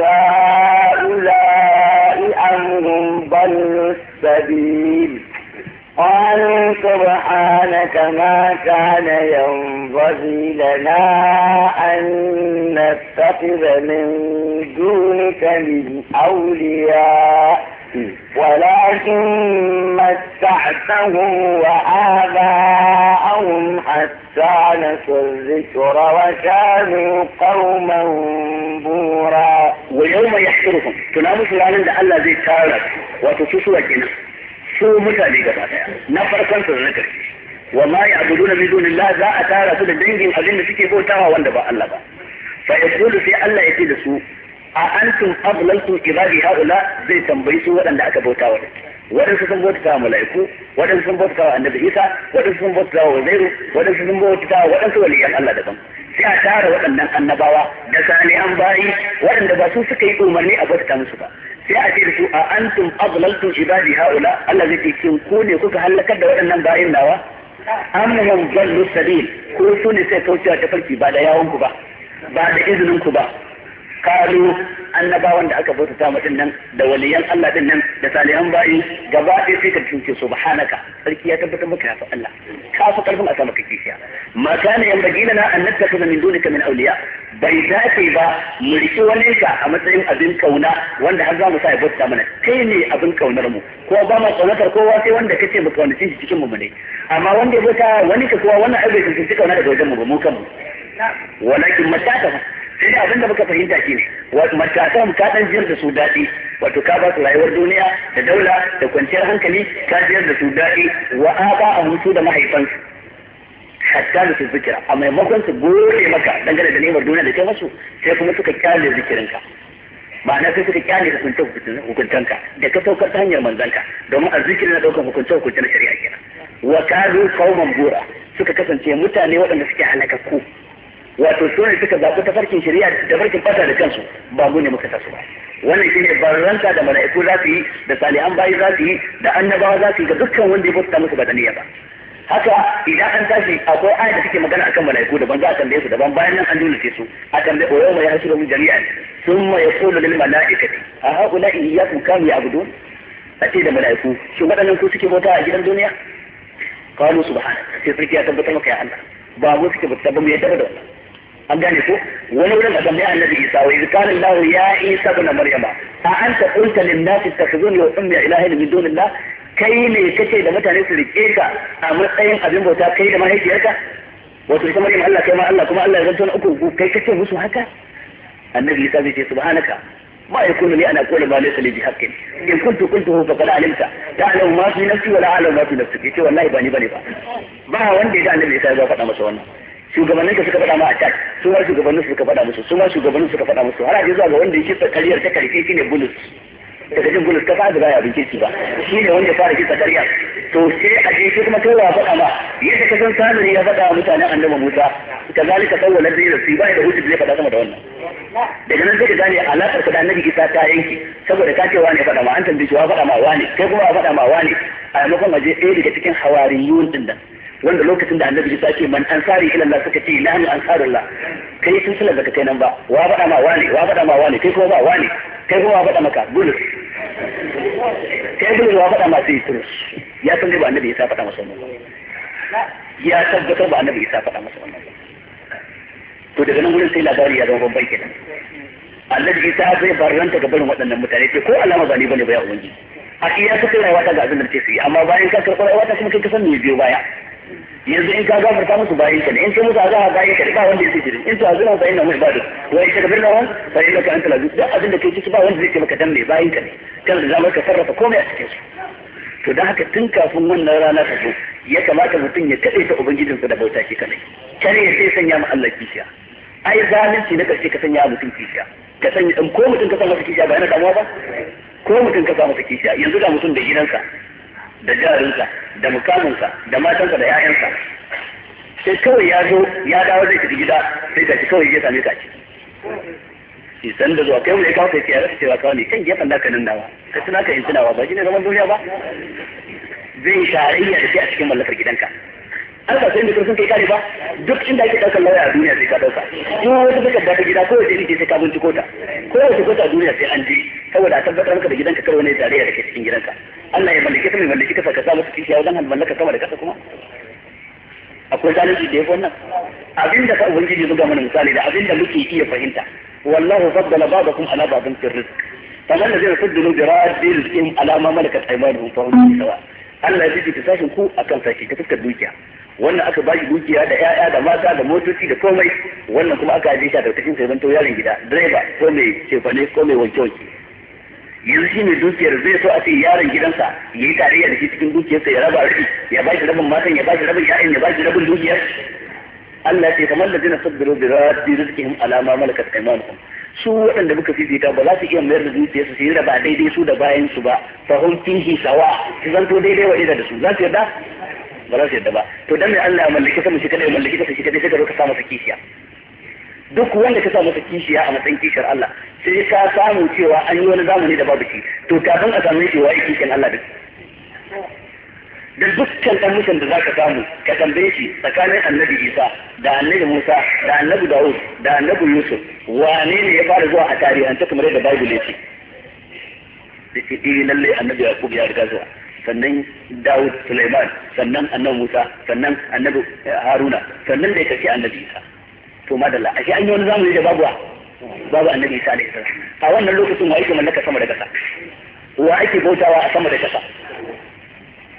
هؤلاء أم هم ضلوا السبيل قالوا سبحانك ما كان ينبغي لنا أن نتخذ من دونك من أولياء ولكن متعتهم وآباءهم حتى نسوا الذكر وكانوا قوما بورا ويوم يحشرهم تنام سؤالا da Allah zai tara wato su suwa kenan su mutane gaba daya na farkon su na karshe wa ma ya'buduna min dunillah za a tara su da dangin abin da suke bautawa wanda ba Allah ba fa yaqulu sai Allah ya ce da su a antum adlaltum ibadi haula zai tambayi su waɗanda aka bautawa waɗansu sun bautawa mala'iku waɗansu sun bautawa annabi Isa waɗansu sun bautawa Uzairu waɗansu sun bautawa waɗansu waliyan Allah daban sai a tara waɗannan annabawa da salihan bayi waɗanda ba su suka yi umarni a bauta musu ba sai a ce da su a antum adlaltum ibadi haula Allah zai ce kin ku ne kuka halakar da waɗannan bayin nawa amma hum dallu sabil ko su ne sai kaucewa ta farki ba da yawon ku ba ba da izinin ku ba kalu annabawan da aka bauta ta mutum nan da waliyan Allah din nan da salihan bayi gaba ɗaya sai ka tunce subhanaka sarki ya tabbatar maka ya fa Allah ka fa karfin a sama kake kiya ma kana yanbaghi lana an nattakhidha min dunika min awliya bai dace ba mu riki wani ka a matsayin abin kauna wanda har za mu sa ya bauta mana kai ne abin kaunar mu ko ba ma kaunatar kowa sai wanda kace mu kaunace shi cikin mu ne amma wanda ya bauta wani ka kowa wannan ai bai tunce kauna daga wajen mu ba mu kanmu walakin matata sai da abinda muka fahimta shi ne wato matakan ka dan jiyar da su daɗi wato ka ba su rayuwar duniya da daula da kwanciyar hankali ka jiyar da su daɗi wa aba a mutu da mahaifansu hatta da su zikira a maimakon su gore maka dangane da neman duniya da kai masu sai kuma suka kyale zikirinka ma'ana sai suka kyale hukuntanka da ka saukar ta hanyar manzanka domin a zikiri na ɗaukar hukunce hukunce na shari'a kenan wa kadu qauman bura suka kasance mutane waɗanda suke halakakku wato su ne suka zaɓi tafarkin shari'a da tafarkin fata da kansu ba mu ne muka tasu ba wannan shine barranta da mala'iku za su yi da salihan bayi za su yi da annabawa za su yi ga dukkan wanda ya bauta musu ba da niyya ba haka idan an tashi akwai ayat da take magana akan mala'iku daban za a tambaye su daban bayan nan an dole su a tambaye o yawma yahshuruhum jami'an thumma yaqulu lil mala'ikati a haula iyyakum kanu ya'budun a ce da mala'iku shin waɗannan ku suke bauta a gidan duniya qalu subhanaka sai sarki ya tabbatar maka ya Allah ba mu suke bauta ba mu yadda da wannan an gane ko wani wurin a tambaye annabi Isa wa izkana Allah ya Isa ibn Maryama a anta qulta lin nas ittakhizuni wa ummi ilahin min dunillah kai ne kace da mutane su rike ka a matsayin abin bauta kai da mahaifiyarka wato ita Maryam Allah kai ma Allah kuma Allah ya zanto na uku kai kace musu haka annabi Isa zai ce subhanaka ما يكون لي أن أقول ما ليس لي بحق إن كنت قلته فقد علمت تعلم ما في نفسي ولا أعلم ما في نفسك يقول والله باني باني با ba wanda ya ga annabi Isa ya faɗa masa wannan shugabannin ka suka faɗa ma a tak su ma shugabannin suka faɗa musu su ma shugabannin suka faɗa musu har aje zuwa ga wanda yake kariyar ta karfe shine bulus daga jin bulus ta fada baya abin kirki ba shine wanda fara kisa kariya to sai a je shi kuma kai wa faɗa ma yadda ka san sanin ya faɗa mutanen annabi Musa kazalika sawwala da su ba da hujja zai faɗa sama da wannan daga nan sai ka gane alaƙar ka da annabi Isa ta yanki saboda ka ce wane faɗa ma an tambaye shi wa faɗa ma wane kai kuma wa faɗa ma wane a maimakon aje ɗaya daga cikin hawariyun din nan wanda lokacin da annabi Isa ce man ansari ila Allah suka ce nahnu ansarullah kai sun sala daga kai nan ba wa faɗa ma wane wa faɗa ma wane kai kuma ba wane kai kuma wa faɗa maka bulus kai bulus wa faɗa ma sai turus ya san dai ba annabi Isa faɗa masa wannan ya tabbatar ba annabi Isa faɗa masa wannan to daga nan wurin sai labari ya zama babban kenan annabi Isa zai barranta ga barin waɗannan mutane ce ko alama ba ni bane ba ya ubangiji a iya ka kai rayuwa ta ga abin da take su yi amma bayan ka karɓar rayuwa ta kuma kai ka san me biyo baya yanzu in ka gafarta musu bayan ka ne in kai musu azaba bayan ka ne ba wanda yake jirin in to azuna fa inna mu ibadu wa in takbir lahum fa innaka antal aziz duk abin da kai ciki ba wanda zai ce maka dan me bayan ka ne kana da zamar ka sarrafa komai a cikin su to dan haka tun kafin wannan rana ta zo ya kamata mutum ya kaɗe ta ubangijinsa da bauta shi kadai kare ya sai sanya ma Allah kishiya ai zalunci na karshe ka sanya mutum kishiya ka sanya in ko mutum ka sa masa kishiya ba yana damuwa ba ko mutum ka sa masa kishiya yanzu da mutum da gidansa da jarinsa da mukaminsa da matansa da 'ya'yansa sai kawai ya zo ya dawo zai tafi gida sai ga shi kawai ya same ka ci san da zuwa kai mu ne kawo kai ya rasa cewa kawai ne kan gefen naka nan dawa ka tuna ka yin tunawa ba shi ne zaman duniya ba zai sharayya da shi a cikin mallakar gidanka an ba sai mutum sun kai kare ba duk inda ake daukar lauya a duniya sai ka dauka in wata takarda ta gida kowace iri sai ka binciko ta kowace kota a duniya sai an je saboda a tabbatar maka da gidanka karo ne tarayya da ke cikin gidanka Allah ya mallake ta mai mallaki kasa ka sa masa kishiya wajen mallaka sama da kasa kuma akwai zalunci da yafi wannan abinda ka ubangiji zuga mana misali da abinda muke iya fahimta wallahu faddala ba'dakum ala ba'din fi rizq faman ladina faddalu bi raddi rizqihim ala ma malakat aymanuhum fa hum sawa Allah ya jiji tashin ku akan sashi ta fuskar dukiya wannan aka bashi dukiya da ƴaƴa da mata da motoci da komai wannan kuma aka aje shi a daukacin sai zanto yaron gida direba ko mai cefane ko mai wanke wanke yanzu shi mai dukiyar zai so a ce yaron gidansa ya yi tarayya da shi cikin dukiyarsa ya raba rabi ya bashi rabin matan ya bashi rabin ƴaƴan ya bashi rabin dukiyar Allah ce kamar da zina sabbiru bi raddi rizqihim ala ma malakat aymanuhum su waɗanda muka fifita ba za su iya mayar da dukiyarsu su yi raba daidai su da bayan su ba fa hum fihi sawa su zanto daidai wa da su za su yarda ba za su yarda ba to dan mai Allah ya mallaki sama shi kada ya mallaki kasa shi kada sai ka zo ka sa masa kishiya duk wanda ka sa masa kishiya a matsayin kishiyar Allah sai ka samu cewa an yi wani zamani da babu shi to kafin a samu shi wa yake kishin Allah duk da dukkan dan mutan da zaka samu ka tambaye shi tsakanin Annabi Isa da Annabi Musa da Annabi Dawud da Annabi Yusuf wane ne ya fara zuwa a tarihin ta kamar da Bible yake da ke eh lalle Annabi Yaqub ya riga zuwa sannan Dawud Sulaiman sannan Annabi Musa sannan Annabi Haruna sannan da yake Annabi Isa to madalla ashe an yi wani zamani da babu babu Annabi Isa alaihi salam a wannan lokacin wa yake mallaka sama da kasa wa ake bautawa a sama da kasa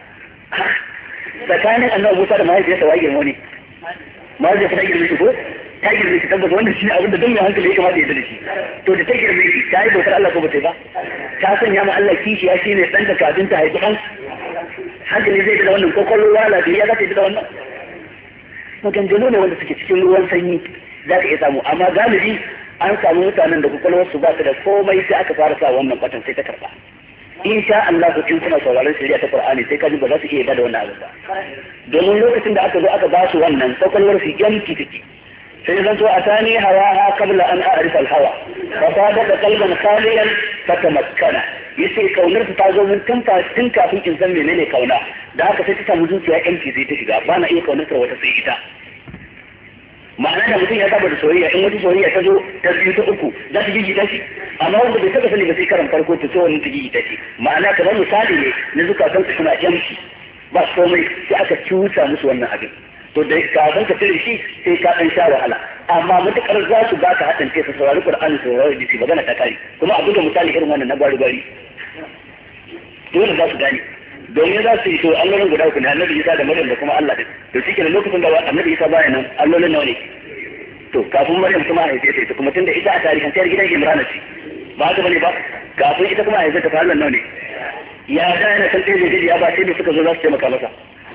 tsakanin Annabi Musa da mahaifiyarsa wa girma ne mahaifiyarsa ta girma shi ko ta girme shi tabbata wannan shi ne abin da don mai hankali ya kamata ya da shi to da ta girme shi ta yi bautar Allah ko ba ta yi ba ta sanya ma Allah kishiya shi ne ɗan da kafin ta haifi ɗan hankali zai da wannan kwakwalwa lafiya za ta yi da wannan maganganu ne wanda suke cikin ruwan sanyi za ka iya samu amma galibi an samu mutanen da kwakwalwarsu ba su da komai sai aka fara sa wannan batan sai ta karɓa in sha Allah in kuna sauraron shari'a ta Qur'ani sai kaji ba za su iya bada wannan abu ba domin lokacin da aka zo aka ba su wannan kwakwalwar su yanki take sai zan to atani hawaha qabla an a'rif al-hawa fa sadaqa qalban khaliyan fatamakkana yace kaunar ta zo mun tun tun kafin in san menene kauna da haka sai ta samu zuciya yanki sai ta shiga ba na iya kaunar wata sai ita ma'ana da mutum ya saba da soyayya in wata soyayya ta zo ta biyu ta uku za ta gigita shi amma wanda bai saba sani ba sai karan farko ta so wannan ta gigita shi ma'ana kamar misali ne na zukatan su suna yanki ba komai sai aka cusa musu wannan abin to da kafin ka cire shi sai ka dan sha wahala amma matukar za su baka haɗin kai su saurari Qur'ani su saurari hadisi magana ta kare kuma a buga misali irin wannan na gwari gwari dole za su gane domin za su yi to allolin guda uku ne annabi Isa da Maryam da kuma Allah din to shi kenan lokacin da annabi Isa baya nan allolin nawa ne to kafin Maryam kuma a haife ta kuma tunda ita a tarihin tarihin gidan Imran ce ba haka bane ba kafin ita kuma a haife ta fa nawa ne ya da yana san tsaye da ya ba sai da suka zo za su taimaka masa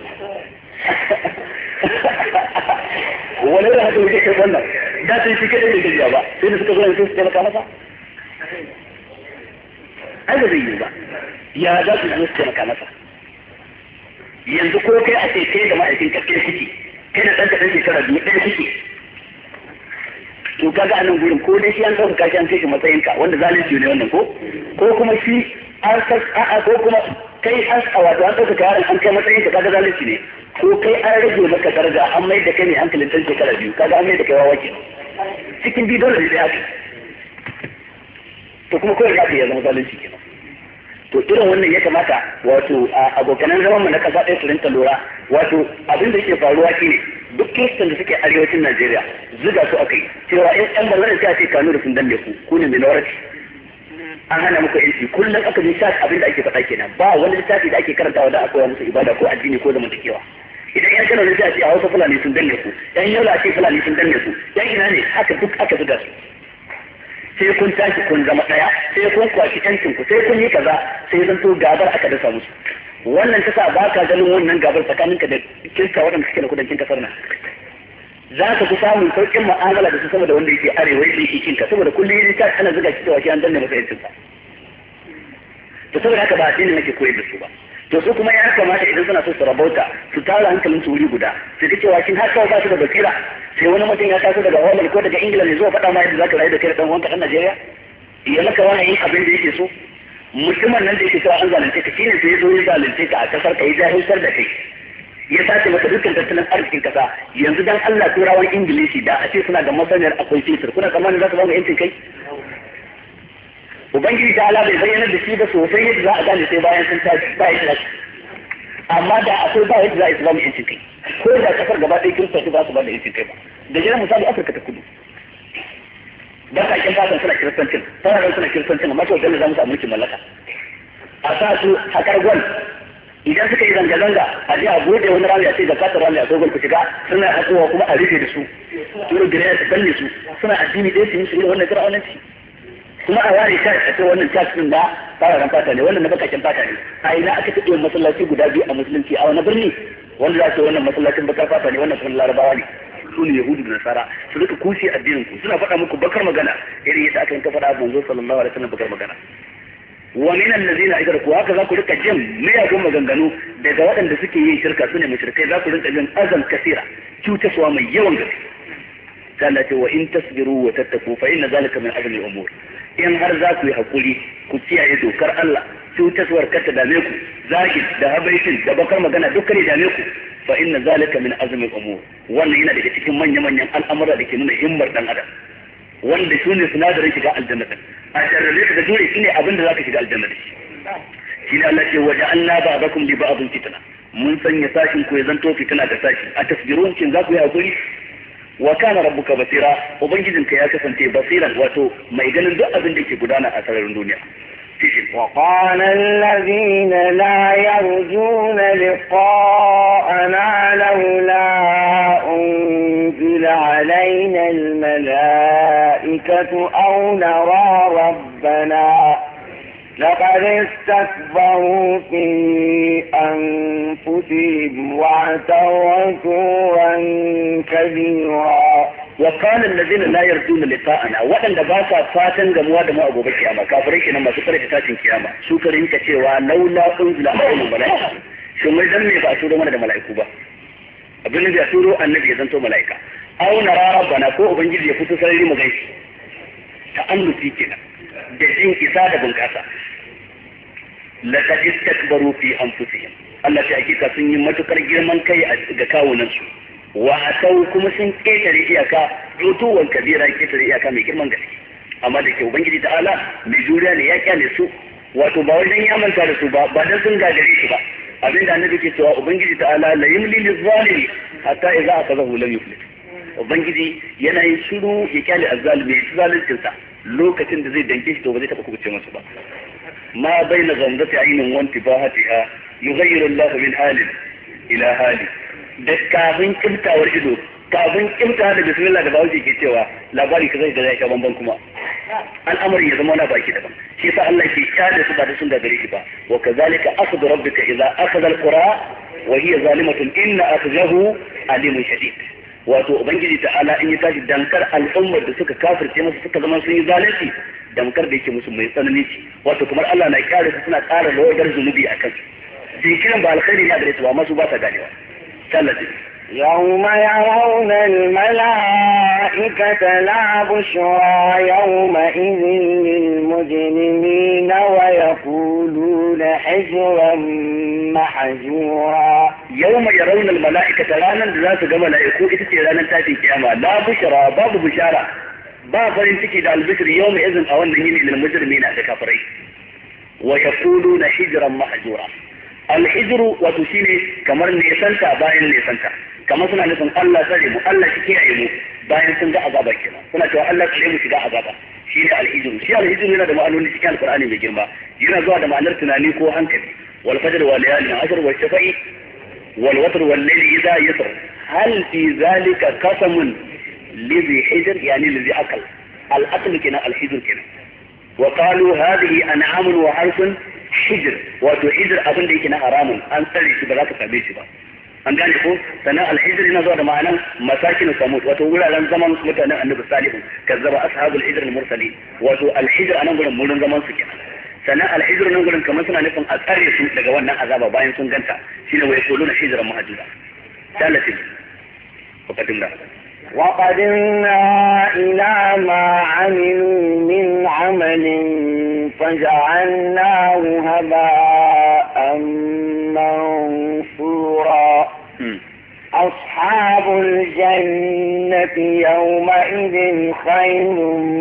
wani da haka wuce kai wannan da sun shi kadai da gajiya ba sai da suka zo da su taimaka masa ai ba zai yi ba ya za su zo su taimaka masa yanzu ko kai a ce kai da ma'aikin kaske kuke kai da ɗan kaɗan shekara biyu ɗaya kuke to kaga a nan gurin ko dai shi an ɗauka kashi an kai shi matsayinka wanda zalunci ne wannan ko ko kuma shi an a'a ko kuma kai an a wato an ɗauka yaron an kai matsayinka kaga zalunci ne ko kai an rage maka daraja an mai da kai ne hankalin ɗan shekara biyu kaga an mai da kai wawa ke cikin biyu dole ne haka to kuma kawai za ka iya zama zalunci kenan to irin wannan ya kamata wato abokanan zaman mu na kasa ɗaya su rinka lura wato abin da yake faruwa shine duk kiristan da suke arewacin Najeriya zuga su akai cewa in ɗan bangaren sai a ce Kano da sun danne ku ku ne minority an hana muku yanci kullum aka ji sa abin da ake faɗa kenan ba wani littafi da ake karantawa da akwai musu ibada ko addini ko zamantakewa idan yan Kano ne sai a ce a wasu Fulani sun danne ku yan Yola a ce Fulani sun danne ku yan ina ne haka duk aka zuga su sai kun tashi kun zama ɗaya sai kun kwashi yancin ku sai kun yi kaza sai zan to gabar aka dasa musu wannan ta sa ba ka ganin wannan gabar tsakaninka da kirka waɗanda suke da kudancin kasar nan za ka fi samun sauƙin mu'amala da su sama da wanda yake arewa yake yake kinka saboda kullum yin ta ana zuga cewa shi an danne masa yancin sa to saboda haka ba addini nake koyar da su ba to su kuma ya kamata idan suna so su rabauta su tara hankalin su wuri guda su ga cewa shin har kawai ba su da basira sai wani mutum ya taso daga Holland ko daga Ingila ne zuwa faɗa ma yadda zaka rayu da kai da ɗan uwanka ɗan Najeriya ya maka wani abin da yake so mutumin nan da yake cewa an zalunce ka shine sai ya zo ya zalunce ka a kasar ka ya jahiltar da kai ya sace maka dukkan tattalin arzikin kasa yanzu dan Allah turawan Ingilishi da a ce suna da masaniyar akwai fitir kuna tsammanin za su ba mu yancin kai ubangiji ta ala bai bayyana da shi ba sosai yadda za a gane sai bayan sun tashi ba ya tashi amma da akwai ba yadda za a yi su ba mu yancin kai ko da kasar gaba ɗaya kirista ba su ba da yancin kai ba da jiran misali Afirka ta kudu ba ka kin fatan suna kiristancin tana suna kiristancin amma to dole za mu samu mulkin mallaka a sa su hakar gwal idan suka yi zanga-zanga a je a bude wani rami a ce da fatar rami a dogon ku shiga suna hatsuwa kuma a rufe da su turu gire su danne su suna addini ɗaya su yi su yi wannan fir'aunanci kuma a ware kai a ce wannan church din da fararen fata ne wannan na bakakin fata ne a ina aka taɓa masallaci guda biyu a musulunci a wani birni wanda za su wannan masallacin bakar fata ne wannan kuma larabawa ne su ne yahudu da nasara su duka kushe addinin ku suna faɗa muku bakar magana irin yadda aka yi ta faɗa manzo sallallahu alaihi wasallam bakar magana wa min allazina ajraku haka za ku rika jin miyagun maganganu daga waɗanda suke yin shirka su ne mushrikai za ku rika jin azan kasira cutaswa mai yawan gaske Allah ce wa in tasbiru wa tattaku fa inna zalika min azmi al-umur in har za ku yi hakuri ku kiyaye dokar Allah cutaswar kar ta dame ku zaki da habaitin da bakar magana dukkan ya dame ku fa inna zalika min azmi al-umur wannan yana daga cikin manya-manyan al'amura da ke nuna himmar dan adam wanda su ne sinadarin shiga aljanna a jarrabe ka da dole shine abin da zaka shiga aljanna da shi shi ne Allah ce wa ja'alna ba'dakum li ba'dhin fitna mun sanya sashin ku ya zanto fitina da sashi a tasbirun kin za ku yi hakuri wa kana rabbuka basira ubangijinka ya kasance basiran wato mai ganin duk abin da ke gudana a sararin duniya وقال الذين لا يرجون لقاءنا لولا أنزل علينا الملائكة أو نرى ربنا لقد استكبروا في أنفسهم وعتوا عتوا كبيرا. وقال الذين لا يرجون لقاءنا وأن باسا فاتن جموا دماء أبو بكر كياما كافرين كنا ما سكرت تاتين كياما سكرين كتير لولا أنزل عليهم الملائكة شو ما يدمن يبعثوا من الملائكة با abin da ya turo annabi ya zanto mala'ika aw nara rabbana ko ubangiji ya fito sarari mu gaishe ta annuti kenan da jin isa da bunƙasa laqad istakbaru fi anfusihim Allah ta hakika sun yi matukar girman kai ga kawunan su wa atau kuma sun ketare iyaka rutuwan kabira ketare iyaka mai girman gaske amma da ke ubangiji ta'ala mai juriya ne ya kyale su wato ba wajen ya manta da su ba ba dan sun gagare shi ba abinda annabi ke cewa ubangiji ta'ala la yumli lizalimi hatta idza akazahu lam yuflit ubangiji yana yin shiru ya kyale azzalimi ya zalincin sa lokacin da zai danke shi to ba zai taba kubuce masa ba ma baina zamdati aynin wa intibahatiha yughayyiru Allah min halin ila hali da kafin kimtawar ido kafin kimta da bismillah da bawo ke cewa labari kaza da zai ka banban kuma al'amari ya zama na baki daban shi yasa Allah ke kada su ba da sun gagare shi ba wa kazalika akhdhu rabbika idza akhadha alqura wa hiya zalimatun inna akhdahu alimun shadid wato ubangiji ta'ala in ya tashi dankar al'ummar da suka kafirce masa suka zama sun yi zalunci dankar da yake musu mai tsanani ce wato kamar Allah na kyale su suna ƙara lawadar zunubi akan su jinkirin ba alkhairi ne a gare su ba amma su ba ta ganewa sallatin يوم يرون الملائكة لا بشرى يومئذ للمجرمين ويقولون حجرا محجورا. يوم يرون الملائكة رانا ذات ملائكة إتتي رانا تاتي كياما لا بشرى باب بشارة باب فرنتكي دا البشر يومئذ أولا يني للمجرمين كفرين ويقولون حجرا محجورا. الحجر وتشيني كمر نيسانتا باين نيسانتا kamar suna nufin Allah tsare mu Allah shi kiyaye mu bayan sun ga azaba kenan suna cewa Allah tsare mu shiga azaba shi ne al-hijr shi al-hijr yana da ma'anoni cikin Al-Qur'ani mai girma yana zuwa da ma'anar tunani ko hankali wal fajr wal layali ashr wal shafa'i wal watr wal layli idha yasr hal fi zalika qasamun lidhi hijr yani lidhi akal al-aql kenan al-hijr kenan wa qalu hadhihi an'amun wa harsun hijr wato hijr abin da yake na haramun an tsare shi ba za ka same shi ba an gane ko sannan alhijr yana zuwa da ma'anan masakin samud wato wuraren zaman mutanen annabi salihu kazzaba ashabul hijr al-mursalin wato alhijr anan gurin wurin zaman su kenan sannan alhijr nan gurin kamar suna nufin a tsare su daga wannan azaba bayan sun ganta shine wai kuluna hijran mahjuda talatin وقدمنا وقدمنا إلى ما عملوا من عمل فجعلناه هباء منثورا أصحاب الجنة يومئذ خير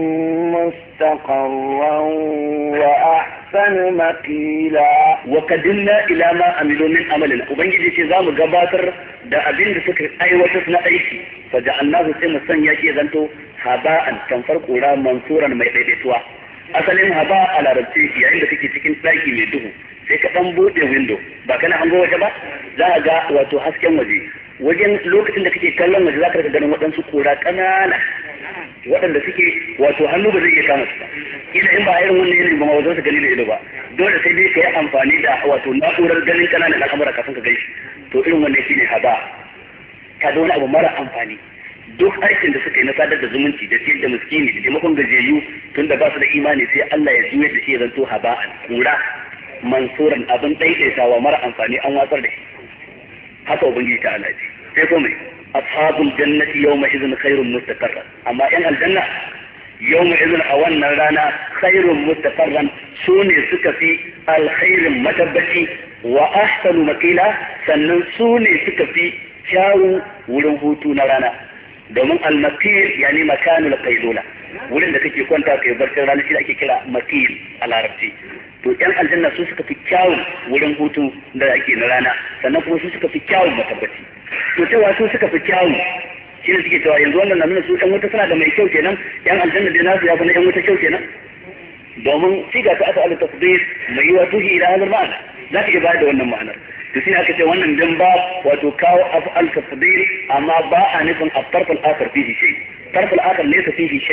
مستقرا وأحسن مقيلا وقدمنا إلى ما عملوا من عملنا وبنجي في زام قباتر da abin da suka aiwatar na aiki fa ja'alnahu sai mu sanya shi zanto haba'an tamfar kura mansuran mai daidaituwa asalin haba a larabci yayin da kake cikin daki mai duhu sai ka dan bude window ba kana hango waje ba za ka ga wato hasken waje wajen lokacin da kake kallon waje za ka ganin waɗansu kura ƙanana waɗanda suke wato hannu ba zai iya kama su ba ila in ba a irin wannan yanayin ba ma wajen su gani da ido ba dole sai dai ka yi amfani da wato na'urar ganin ƙananan al'amura kafin ka gaishe to irin wannan shine haba ka da wani abu mara amfani duk aikin da suka yi na sadar da zumunci da ciyar da miskini da taimakon gajiyayyu tun da ba su da imani sai Allah ya juyar da shi ya zanto haba'an kura mansuran abin daidaitawa mara amfani an watsar da shi haka ubangiji ta Allah ce sai ko mai ashabul jannati yawma idhin khairun mustaqarra amma yan aljanna yawma idhin a wannan rana khairun mustaqarran sune suka fi alkhairin matabbaci wa ahsanu maqila sannan sune suka fi kyawun wurin hutu na rana domin al-maqil yani makanul qailula wurin da kake kwanta kai barcin rana shi ake kira maqil a larabci to yan aljanna su suka fi kyawun wurin hutu da ake na rana sannan kuma su suka fi kyawun matabbaci to cewa su suka fi kyawun shi ne suke cewa yanzu wannan na nuna su yan wuta suna da mai kyau kenan yan aljanna da nasu ya fi na yan wuta kyau kenan domin siga ta asa al-tafdil mai yiwa tuhi ila hadal ma'ana za ka iya bayar da wannan ma'anar to shi aka ce wannan dan ba wato kawo al-tafdil amma ba a nufin at-tarf al-akhar fihi shay tarf al-akhar laysa fihi shay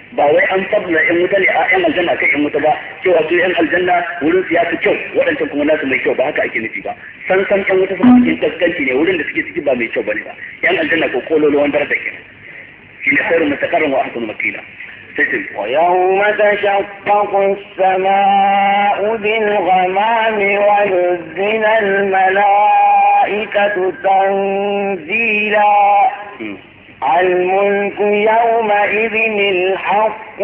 ba wai an fadla yan wuta ne a yan aljanna kai yan wuta ba cewa su yan aljanna wurin su ya fi kyau waɗancan kuma nasu mai kyau ba haka ake nufi ba san san yan wuta suna cikin kaskanci ne wurin da suke ciki ba mai kyau bane ba yan aljanna ko kololo wanda da ke shine khairun mustaqarran wa ahsanu maqila ويوم تشقق السماء بالغمام ونزل الملائكة تنزيلا الملك يومئذ الحق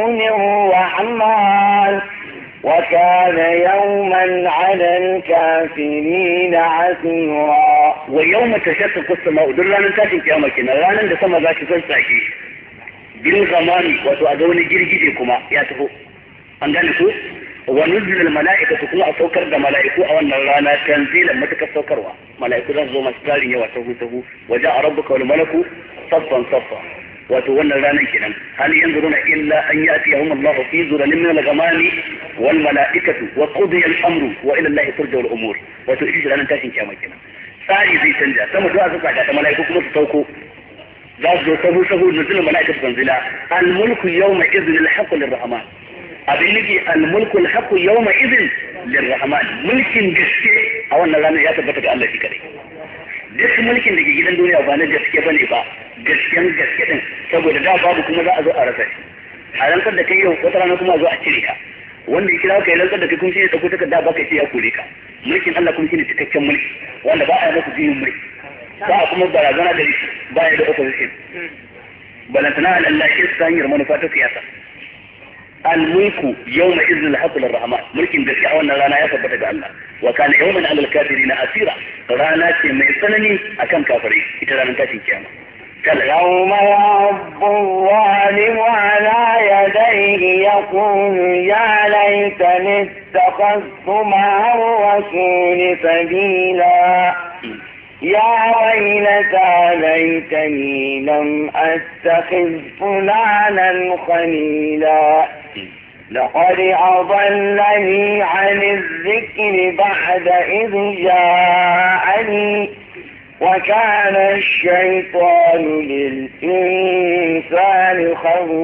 للرحمن وكان يوما على الكافرين عسيرا ويوم تشقق السماء دلانا تاشن كياما كنا رانا da sama zaki sassake bil ghamami wato a ga wani girgije kuma ya taho an gane ku wa nuzul al malaikatu kuma a saukar da malaiku a wannan rana tanzilan matakar saukarwa malaiku zan zo masu tarin yawa tahu tahu waja rabbuka wal malaku saffan saffa wato wannan ranar kenan hal yanzuruna illa an yatiyahum Allah fi zulalin min al ghamami wal malaikatu wa qudiya al amru wa ila Allah turja al umur wato shi ranar tashin kiyama kenan tsari zai canja sama zuwa zuwa da malaiku kuma su sauko za su zo sahu sahu nuzul malaikatu tanzila al mulku yawma idhin al haqqu lir rahman abin nufi al-mulku al-haqqu yawma idhin lirrahman mulkin gaske a wannan ranar ya tabbata ga Allah shi kadai duk mulkin da ke gidan duniya ba na gaske bane ba gasken gaske din saboda da babu kuma za a zo a rasa shi a rantsar da kai yau wata rana kuma a zo a cire ka wanda ya kira ka ya rantsar da kai kuma shi ne dauko takarda ba ka ce ya kore ka mulkin Allah kuma shine cikakken mulki wanda ba a yi masa biyun mulki ba a kuma barazana da rishi ba ya da opposition balantana Allah ya sa hanyar manufa ta siyasa الملك يومئذ الحق للرحمن ملك بشيء وانا رانا يثبت الله وكان يوما على الكافرين اسيرا رانا كي من سنني اكم كافرين اترانا كاشي كياما يوم يعض الظالم على يديه يقول يا ليتني اتخذت مع الرسول سبيلا يا ويلتى ليتني لم اتخذ فلانا خليلا لقد أضلني عن الذكر بعد إذ جاءني وكان الشيطان للإنسان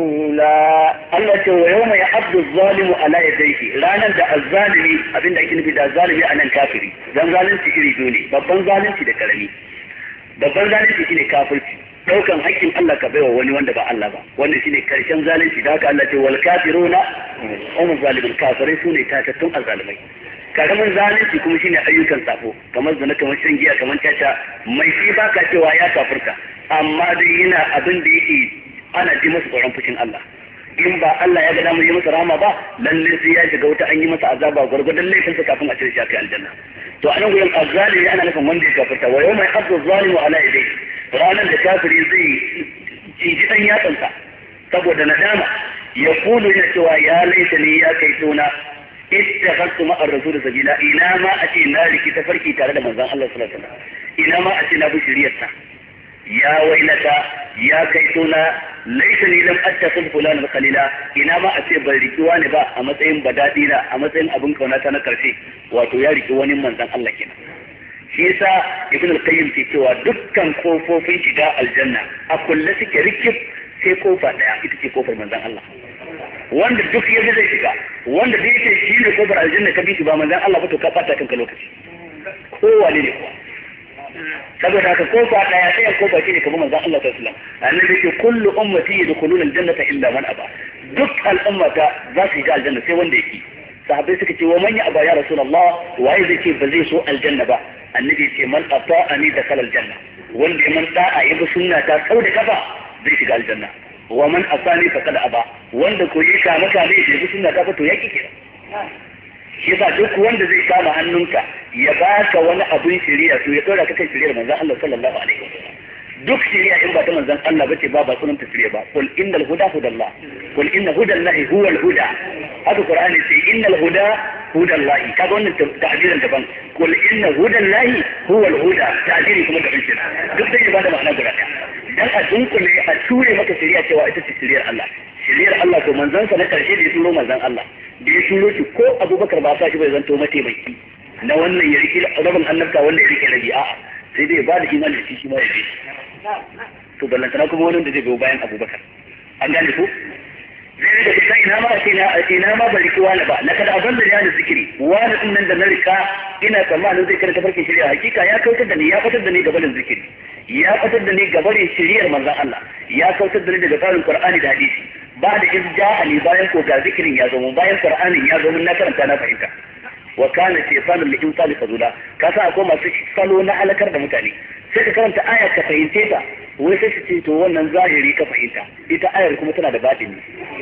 خذولا التي ويوم يحض الظالم على يديه رانا دا الظالمي أبين دا يكون في دا الظالمي أنا الكافري زن ظالم تكري دوني ببن ظالم تي دا كرمي ببن ظالم تي كني كافرتي daukan hakkin Allah ka baiwa wani wanda ba Allah ba wanda shine karshen zalunci da haka Allah ce wal kafiruna hum zalimul kafirai sune tatattun azalimai karamin zalunci kuma shine ayyukan safo kamar zina kamar shan giya kamar caca mai shi baka cewa ya kafirta amma dai yana abin da yake ana ji masa tsoron fushin Allah in ba Allah ya ga damar yi masa rahama ba lalle sai ya shiga wuta an yi masa azaba gurgurdan laifinsa kafin a cire shi a kai aljanna to anan gurin azzalimi ana nufin wanda ya kafirta wa yawma yahdu zalimu ala yadayhi ranar da kafiri zai ciji dan yatsansa saboda nadama ya kulu yana cewa ya laita ne ya kai tona ittakhadtu ma'a ar-rasul sabila ina ma a ce na riki tafarki tare da manzon Allah sallallahu alaihi wasallam ina ma a ce na bi shiriyarsa ya wailata ya kai tona laita ni lam attakhid fulanan khalila ina ma a ce ban riki wani ba a matsayin badadi na a matsayin abin kaunata na karshe wato ya riki wani manzon Allah kenan shi yasa ibn al-qayyim ke cewa dukkan kofofin shiga aljanna a kulle suke rikif sai kofa daya ita ce kofar manzon Allah wanda duk yaji zai shiga wanda da yake shi ne kofar aljanna ka bi shi ba manzon Allah ba to ka fata kanka lokaci kowa ne kuwa saboda haka kofa daya sai kofa shine kamar manzon Allah sallallahu alaihi wasallam annabi ce kullu ummati yadkhuluna al-jannata illa man aba duk al'ummata za su shiga aljanna sai wanda yake sahabbai suka ce wa man ya aba ya rasulullah waye zai ce ba zai so aljanna ba annabi ce man ata'ani dakhala aljanna wanda man da'a yabi sunna ta sau da kafa zai shiga aljanna wa man asani faqad aba wanda ko yi kama kame shi yabi sunna ta to yaki kira shi yasa duk wanda zai kama hannunka ya baka wani abin shari'a to ya dora ka kan shari'ar manzon Allah sallallahu alaihi wasallam duk shari'a in ba ta manzon Allah bace ba ba sunan ta shari'a ba qul innal huda hudallah qul inna hudallahi huwal huda haka qur'ani sai innal huda hudallahi kaga wannan ta'birin daban qul inna hudallahi huwal huda ta'biri kuma daban shi duk da ba da ma'ana guda ɗaya dan a dunkule a ture maka shari'a cewa ita ce shari'ar Allah shari'ar Allah to manzon sa na karshe da ya turo manzon Allah da ya turo shi ko Abubakar ba sa shi bai zanto mataimaki na wannan ya rike rabin annabta wanda ya rike rabi a'a sai dai ba da imani da shi ma ya bi to ballantana kuma wani da zai go bayan Abubakar an gane ko zai da kusa ina ma ina ina ma bari ki wani ba na kada abin da ya da zikiri wani din nan da na rika ina tsammanin zai karanta farkin shari'a hakika ya kautar da ni ya fitar da ni gaban zikiri ya fitar da ni gaban shari'ar manzon Allah ya kautar da ni daga tsarin Qur'ani da hadisi ba da izja'ali bayan ko ga zikirin ya zo mun bayan Qur'anin ya zo mun na karanta na fahimta wa kana shaytanu lil insani fazula ka sa akwai masu salo na halakar da mutane sai ka karanta aya ka fahimce ta wai sai su ce to wannan zahiri ka fahimta ita ayar kuma tana da batini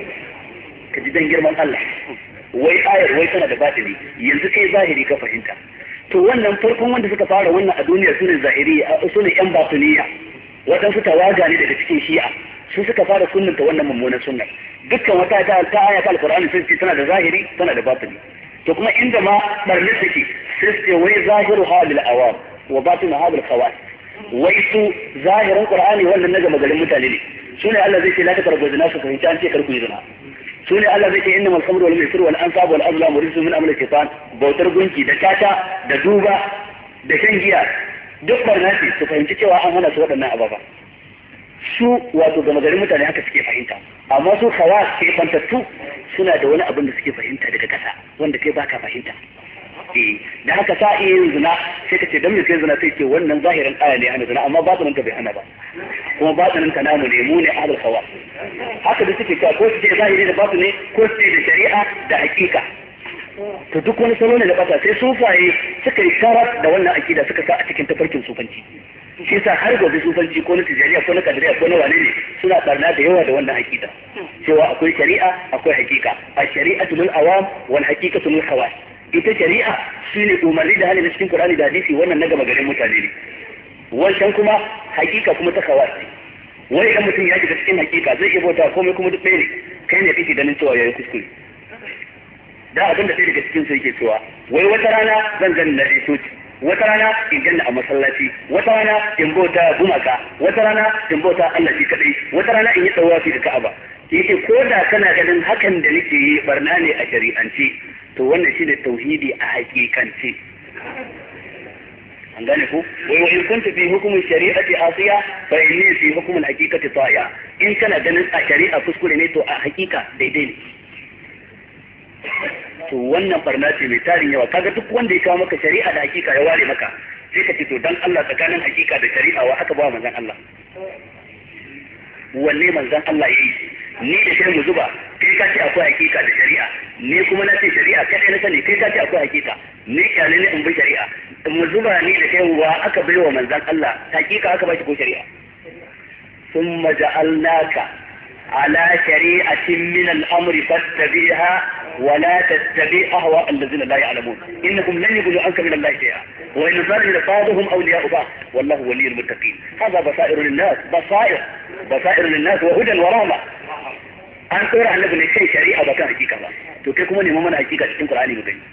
ka ji dan girman Allah wai ayar wai tana da batini yanzu kai zahiri ka fahimta to wannan farkon wanda suka fara wannan a duniya sune zahiri sune yan batiniya wadansu tawaga ne daga cikin shi'a su suka fara sunnanta wannan mummunan sunnar dukkan wata ta ta aya ta alqur'ani sai tana da zahiri tana da batini to kuma inda ma barne take sai ce wai zahiru halil awam wa batinu halil khawas wai su zahirin qur'ani wannan na gama garin mutane ne sune Allah zai ce la taqrabu zina su fahimta an ce karku yi zina sune Allah zai ce innamal khamru wal maisir wal ansab wal azlam rijsun min amali shaytan bautar gunki da tata da duba da shan giya duk barna ce su fahimci cewa an hana su waɗannan ababa su wato gama garin mutane haka suke fahimta amma su khawas ke fantattu suna da wani abin da suke fahimta daga kasa wanda kai baka fahimta eh da haka ta iya yin zina sai ka ce dan me kai zina sai ce wannan zahirin aya ne ana zina amma batinin ta bai hana ba kuma batinin ta namu ne mu ne ahlul khawas haka da suke cewa ko su ce zahiri da batini ko su ce da shari'a da hakika to duk wani salo ne da bata sai sufaye suka yi sharar da wannan akida suka sa a cikin tafarkin sufanci shi yasa har gobe sufanci ko na tijariya ko na kadiriya ko na wane ne suna barna da yawa da wannan akida cewa akwai shari'a akwai hakika a shari'atu lil awam wal haqiqatu lil khawas ita shari'a shine umarni da hali na cikin Qur'ani da hadisi wannan na gama garin mutane ne wancan kuma hakika kuma ta khawas ne wai idan mutum ya shiga cikin hakika zai iya bauta komai kuma duk ɗaya ne kai ne kake ganin cewa yayi kuskure da abin da sai daga cikin su yake cewa wai wata rana zan gani na risoci wata rana in ganna a masallaci wata rana in bauta gumaka wata rana in bauta Allah shi kadai wata rana in yi tsawafi da Ka'aba yake ko da kana ganin hakan da nake yi barna ne a shari'ance to wannan shine tauhidi a hakikance an gane ku wai wa in kunta fi hukumin shari'ati asiya fa inni fi hukumin haqiqati ta'iya in kana ganin a shari'a kuskure ne to a hakika daidai ne to wannan barna ce mai tarin yawa kaga duk wanda ya kawo maka shari'a da hakika ya ware maka sai ka ce to dan Allah tsakanin hakika da shari'a wa aka ba manzon Allah wanne manzon Allah yayi ni da kai mu zuba kai ka ce akwai hakika da shari'a ni kuma na ce shari'a kadai na sani kai ka ce akwai hakika ni kyale ne in bi shari'a mu zuba ni da kai wa aka bai wa manzon Allah hakika aka ba shi ko shari'a thumma ja'alnaka على شريعة من الأمر فاتبعها ولا تتبع أهواء الذين لا يعلمون إنهم لن يقولوا عنك من الله شيئا وإن الظالمين بعضهم أولياء بعض والله ولي المتقين هذا بصائر للناس بصائر بصائر للناس وهدى ورحمة an tsora annabi ne kai shari'a ba kan hakika ba to kai kuma neman mana hakika cikin Qur'ani mu gani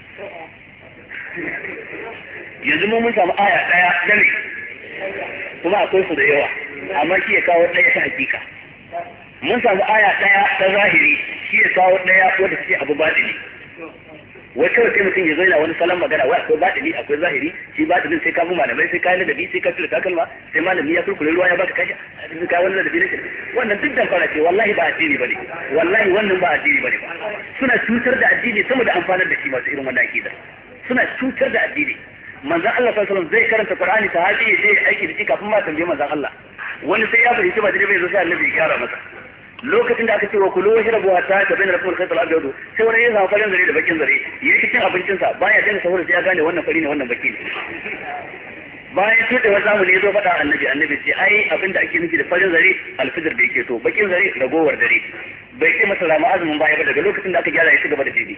yanzu mu mun samu aya daya da ne kuma akwai su da yawa amma shi ya kawo daya ta hakika mun samu aya daya ta zahiri shi ya kawo daya wanda take abu batini wai kawai sai mutum ya zo yana wani salon magana wai akwai batini akwai zahiri shi batinin sai ka mu malamai sai ka yi ladabi sai ka tura takalma sai malami ya kurkure ruwa ya baka kashi sai ka wani ladabi ne wannan duk dan fara ce wallahi ba addini bane wallahi wannan ba addini bane suna cutar da addini sama da amfanar da shi masu irin wannan akida suna cutar da addini manzon Allah sallallahu alaihi wasallam zai karanta Qur'ani sahabi ya je aiki da shi kafin ma tambaye manzon Allah wani sai ya fahimci ba dai bai zo sai Annabi ya gyara masa lokacin da aka ce wa kulu washrabu hatta tabayyana lakum al-khayt al-abyad sai wani ya samu farin zare da bakin zare yake cin abincin sa baya jin sahur sai ya gane wannan fari ne wannan baki ne bayan tuɗe wa zamani ya zo faɗa annabi annabi ce ai abinda ake nufi da farin zare alfijir da yake to bakin zare ragowar dare bai ce masa rama azumin baya ba daga lokacin da aka gyara ya ci gaba da daidai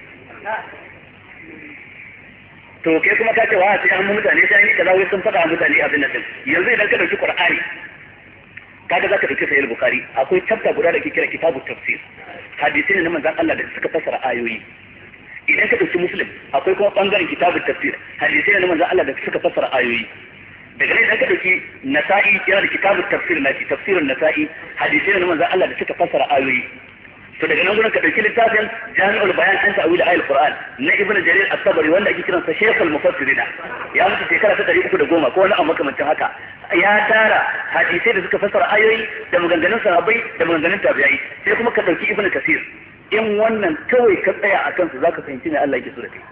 to kai kuma ka ce wa sai an mutane sai an yi kaza wai sun faɗa mutane abin nan yanzu idan ka dauki Qur'ani kaga zaka dauki sahih bukhari akwai chapter guda da ke kira kitabut tafsir hadisi ne na manzon Allah da suka fassara ayoyi idan ka dauki muslim akwai kuma bangaren kitabut tafsir hadisi ne na manzon Allah da suka fassara ayoyi daga nan idan ka dauki nasa'i yana da kitabut tafsir na tafsirun nasa'i hadisi ne na manzon Allah da suka fassara ayoyi to daga nan gurin ka dauki littafin Jami'ul Bayan an ta'wil ayatul Qur'an na Ibn Jarir at-Tabari wanda ake kiransa Shaykhul Mufassirin ya mutu shekara ta ɗari uku da goma ko wani abu makamancin haka ya tara hadisai da suka fassara ayoyi da maganganun sahabbai da maganganun tabi'ai sai kuma ka dauki Ibn Kathir in wannan kawai ka tsaya a kansu zaka fahimci ne Allah yake so da kai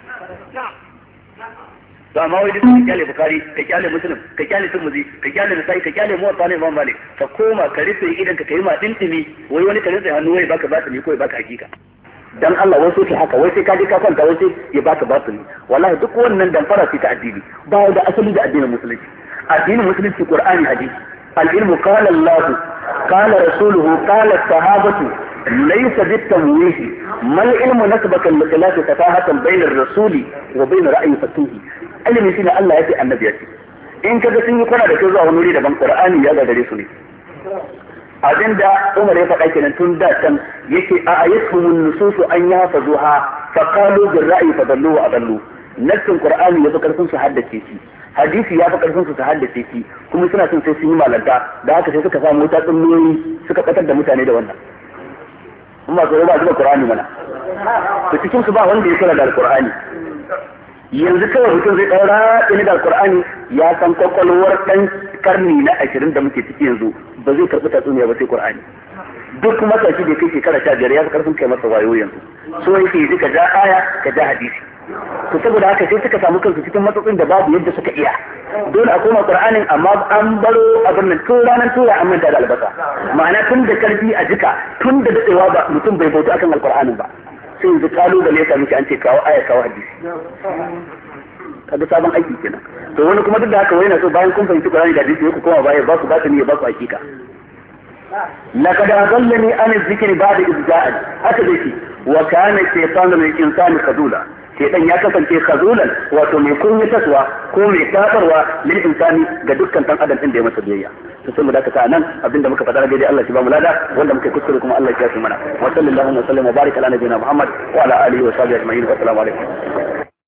to amma wai duk ka kyale Bukhari ka kyale Muslim ka kyale Tirmidhi ka kyale Nasa'i ka kyale Muwatta ne Imam Malik ka koma ka rufe idan ka kai ma dintimi wai wani ka rufe hannu wai baka batini ko baka hakika dan Allah wai sai haka wai sai ka je ka kwanta wai sai ya baka batini wallahi duk wannan dan fara ta addini ba da asali da addinin musulunci addinin musulunci Qur'ani hadisi al-ilmu qala Allah qala rasuluhu qala sahabatu laysa bitamwihi mal ilmu nasbaka al-khilaf tafahatan bayna ar-rasuli wa bayna ra'yi fatuhi ilimi shine Allah ya ce annabi ya ce in kaga sun yi kwana da kai zuwa wani wuri daban Qur'ani ya ga gare su ne abinda Umar ya faɗa kenan tun da can yake a ayatuhum nususu an yahfazuha fa qalu bil ra'yi fa dallu wa adallu nassin Qur'ani ya fi karfin su haddace shi hadisi ya fi karfin su su haddace shi kuma suna son sai sun yi malanta da haka sai suka samu wuta tsunnoyi suka fatar da mutane da wannan amma ko ba su da Qur'ani mana to cikin su ba wanda ya kula da Qur'ani yanzu kawai mutum zai ɗaura ɗani da Alƙur'ani ya san kwakwalwar ɗan karni na ashirin da muke ciki yanzu ba zai karɓi tatsuniya ba sai Qur'ani duk matashi da kai shekara sha biyar ya fi karfin kai masa wayo yanzu so yake yi ka ja aya ka ja hadisi to saboda haka sai suka samu kansu cikin matsatsin da babu yadda suka iya dole a koma Qur'anin amma an baro abin nan tun ranar tura an manta da albasa ma'ana tun da karfi a jika tun da daɗewa ba mutum bai bauta akan Alƙur'anin ba sai yanzu kalubale ya sami an ce kawo aya kawo hadisi kaga sabon aiki kenan to wani kuma duk da haka wai na so bayan kun fahimci Qur'ani da hadisi ku koma baya ba ku ba ni ba ku hakika laqad adallani an zikri ba'da izja'an haka dai wa kana shaytanu lil insani khadula shaytan ya kasance khadulan wato mai kunya taswa ko mai tabarwa lil insani ga dukkan dan adam din da ya masa biyayya to sai mu dakata nan abinda muka faɗa daidai Allah shi ba mu lada wanda muka kuskure kuma Allah ya kiyaye mana wa sallallahu alaihi wa sallam wa baraka ala nabiyina Muhammad wa ala alihi wa sahbihi ajma'in wa assalamu alaikum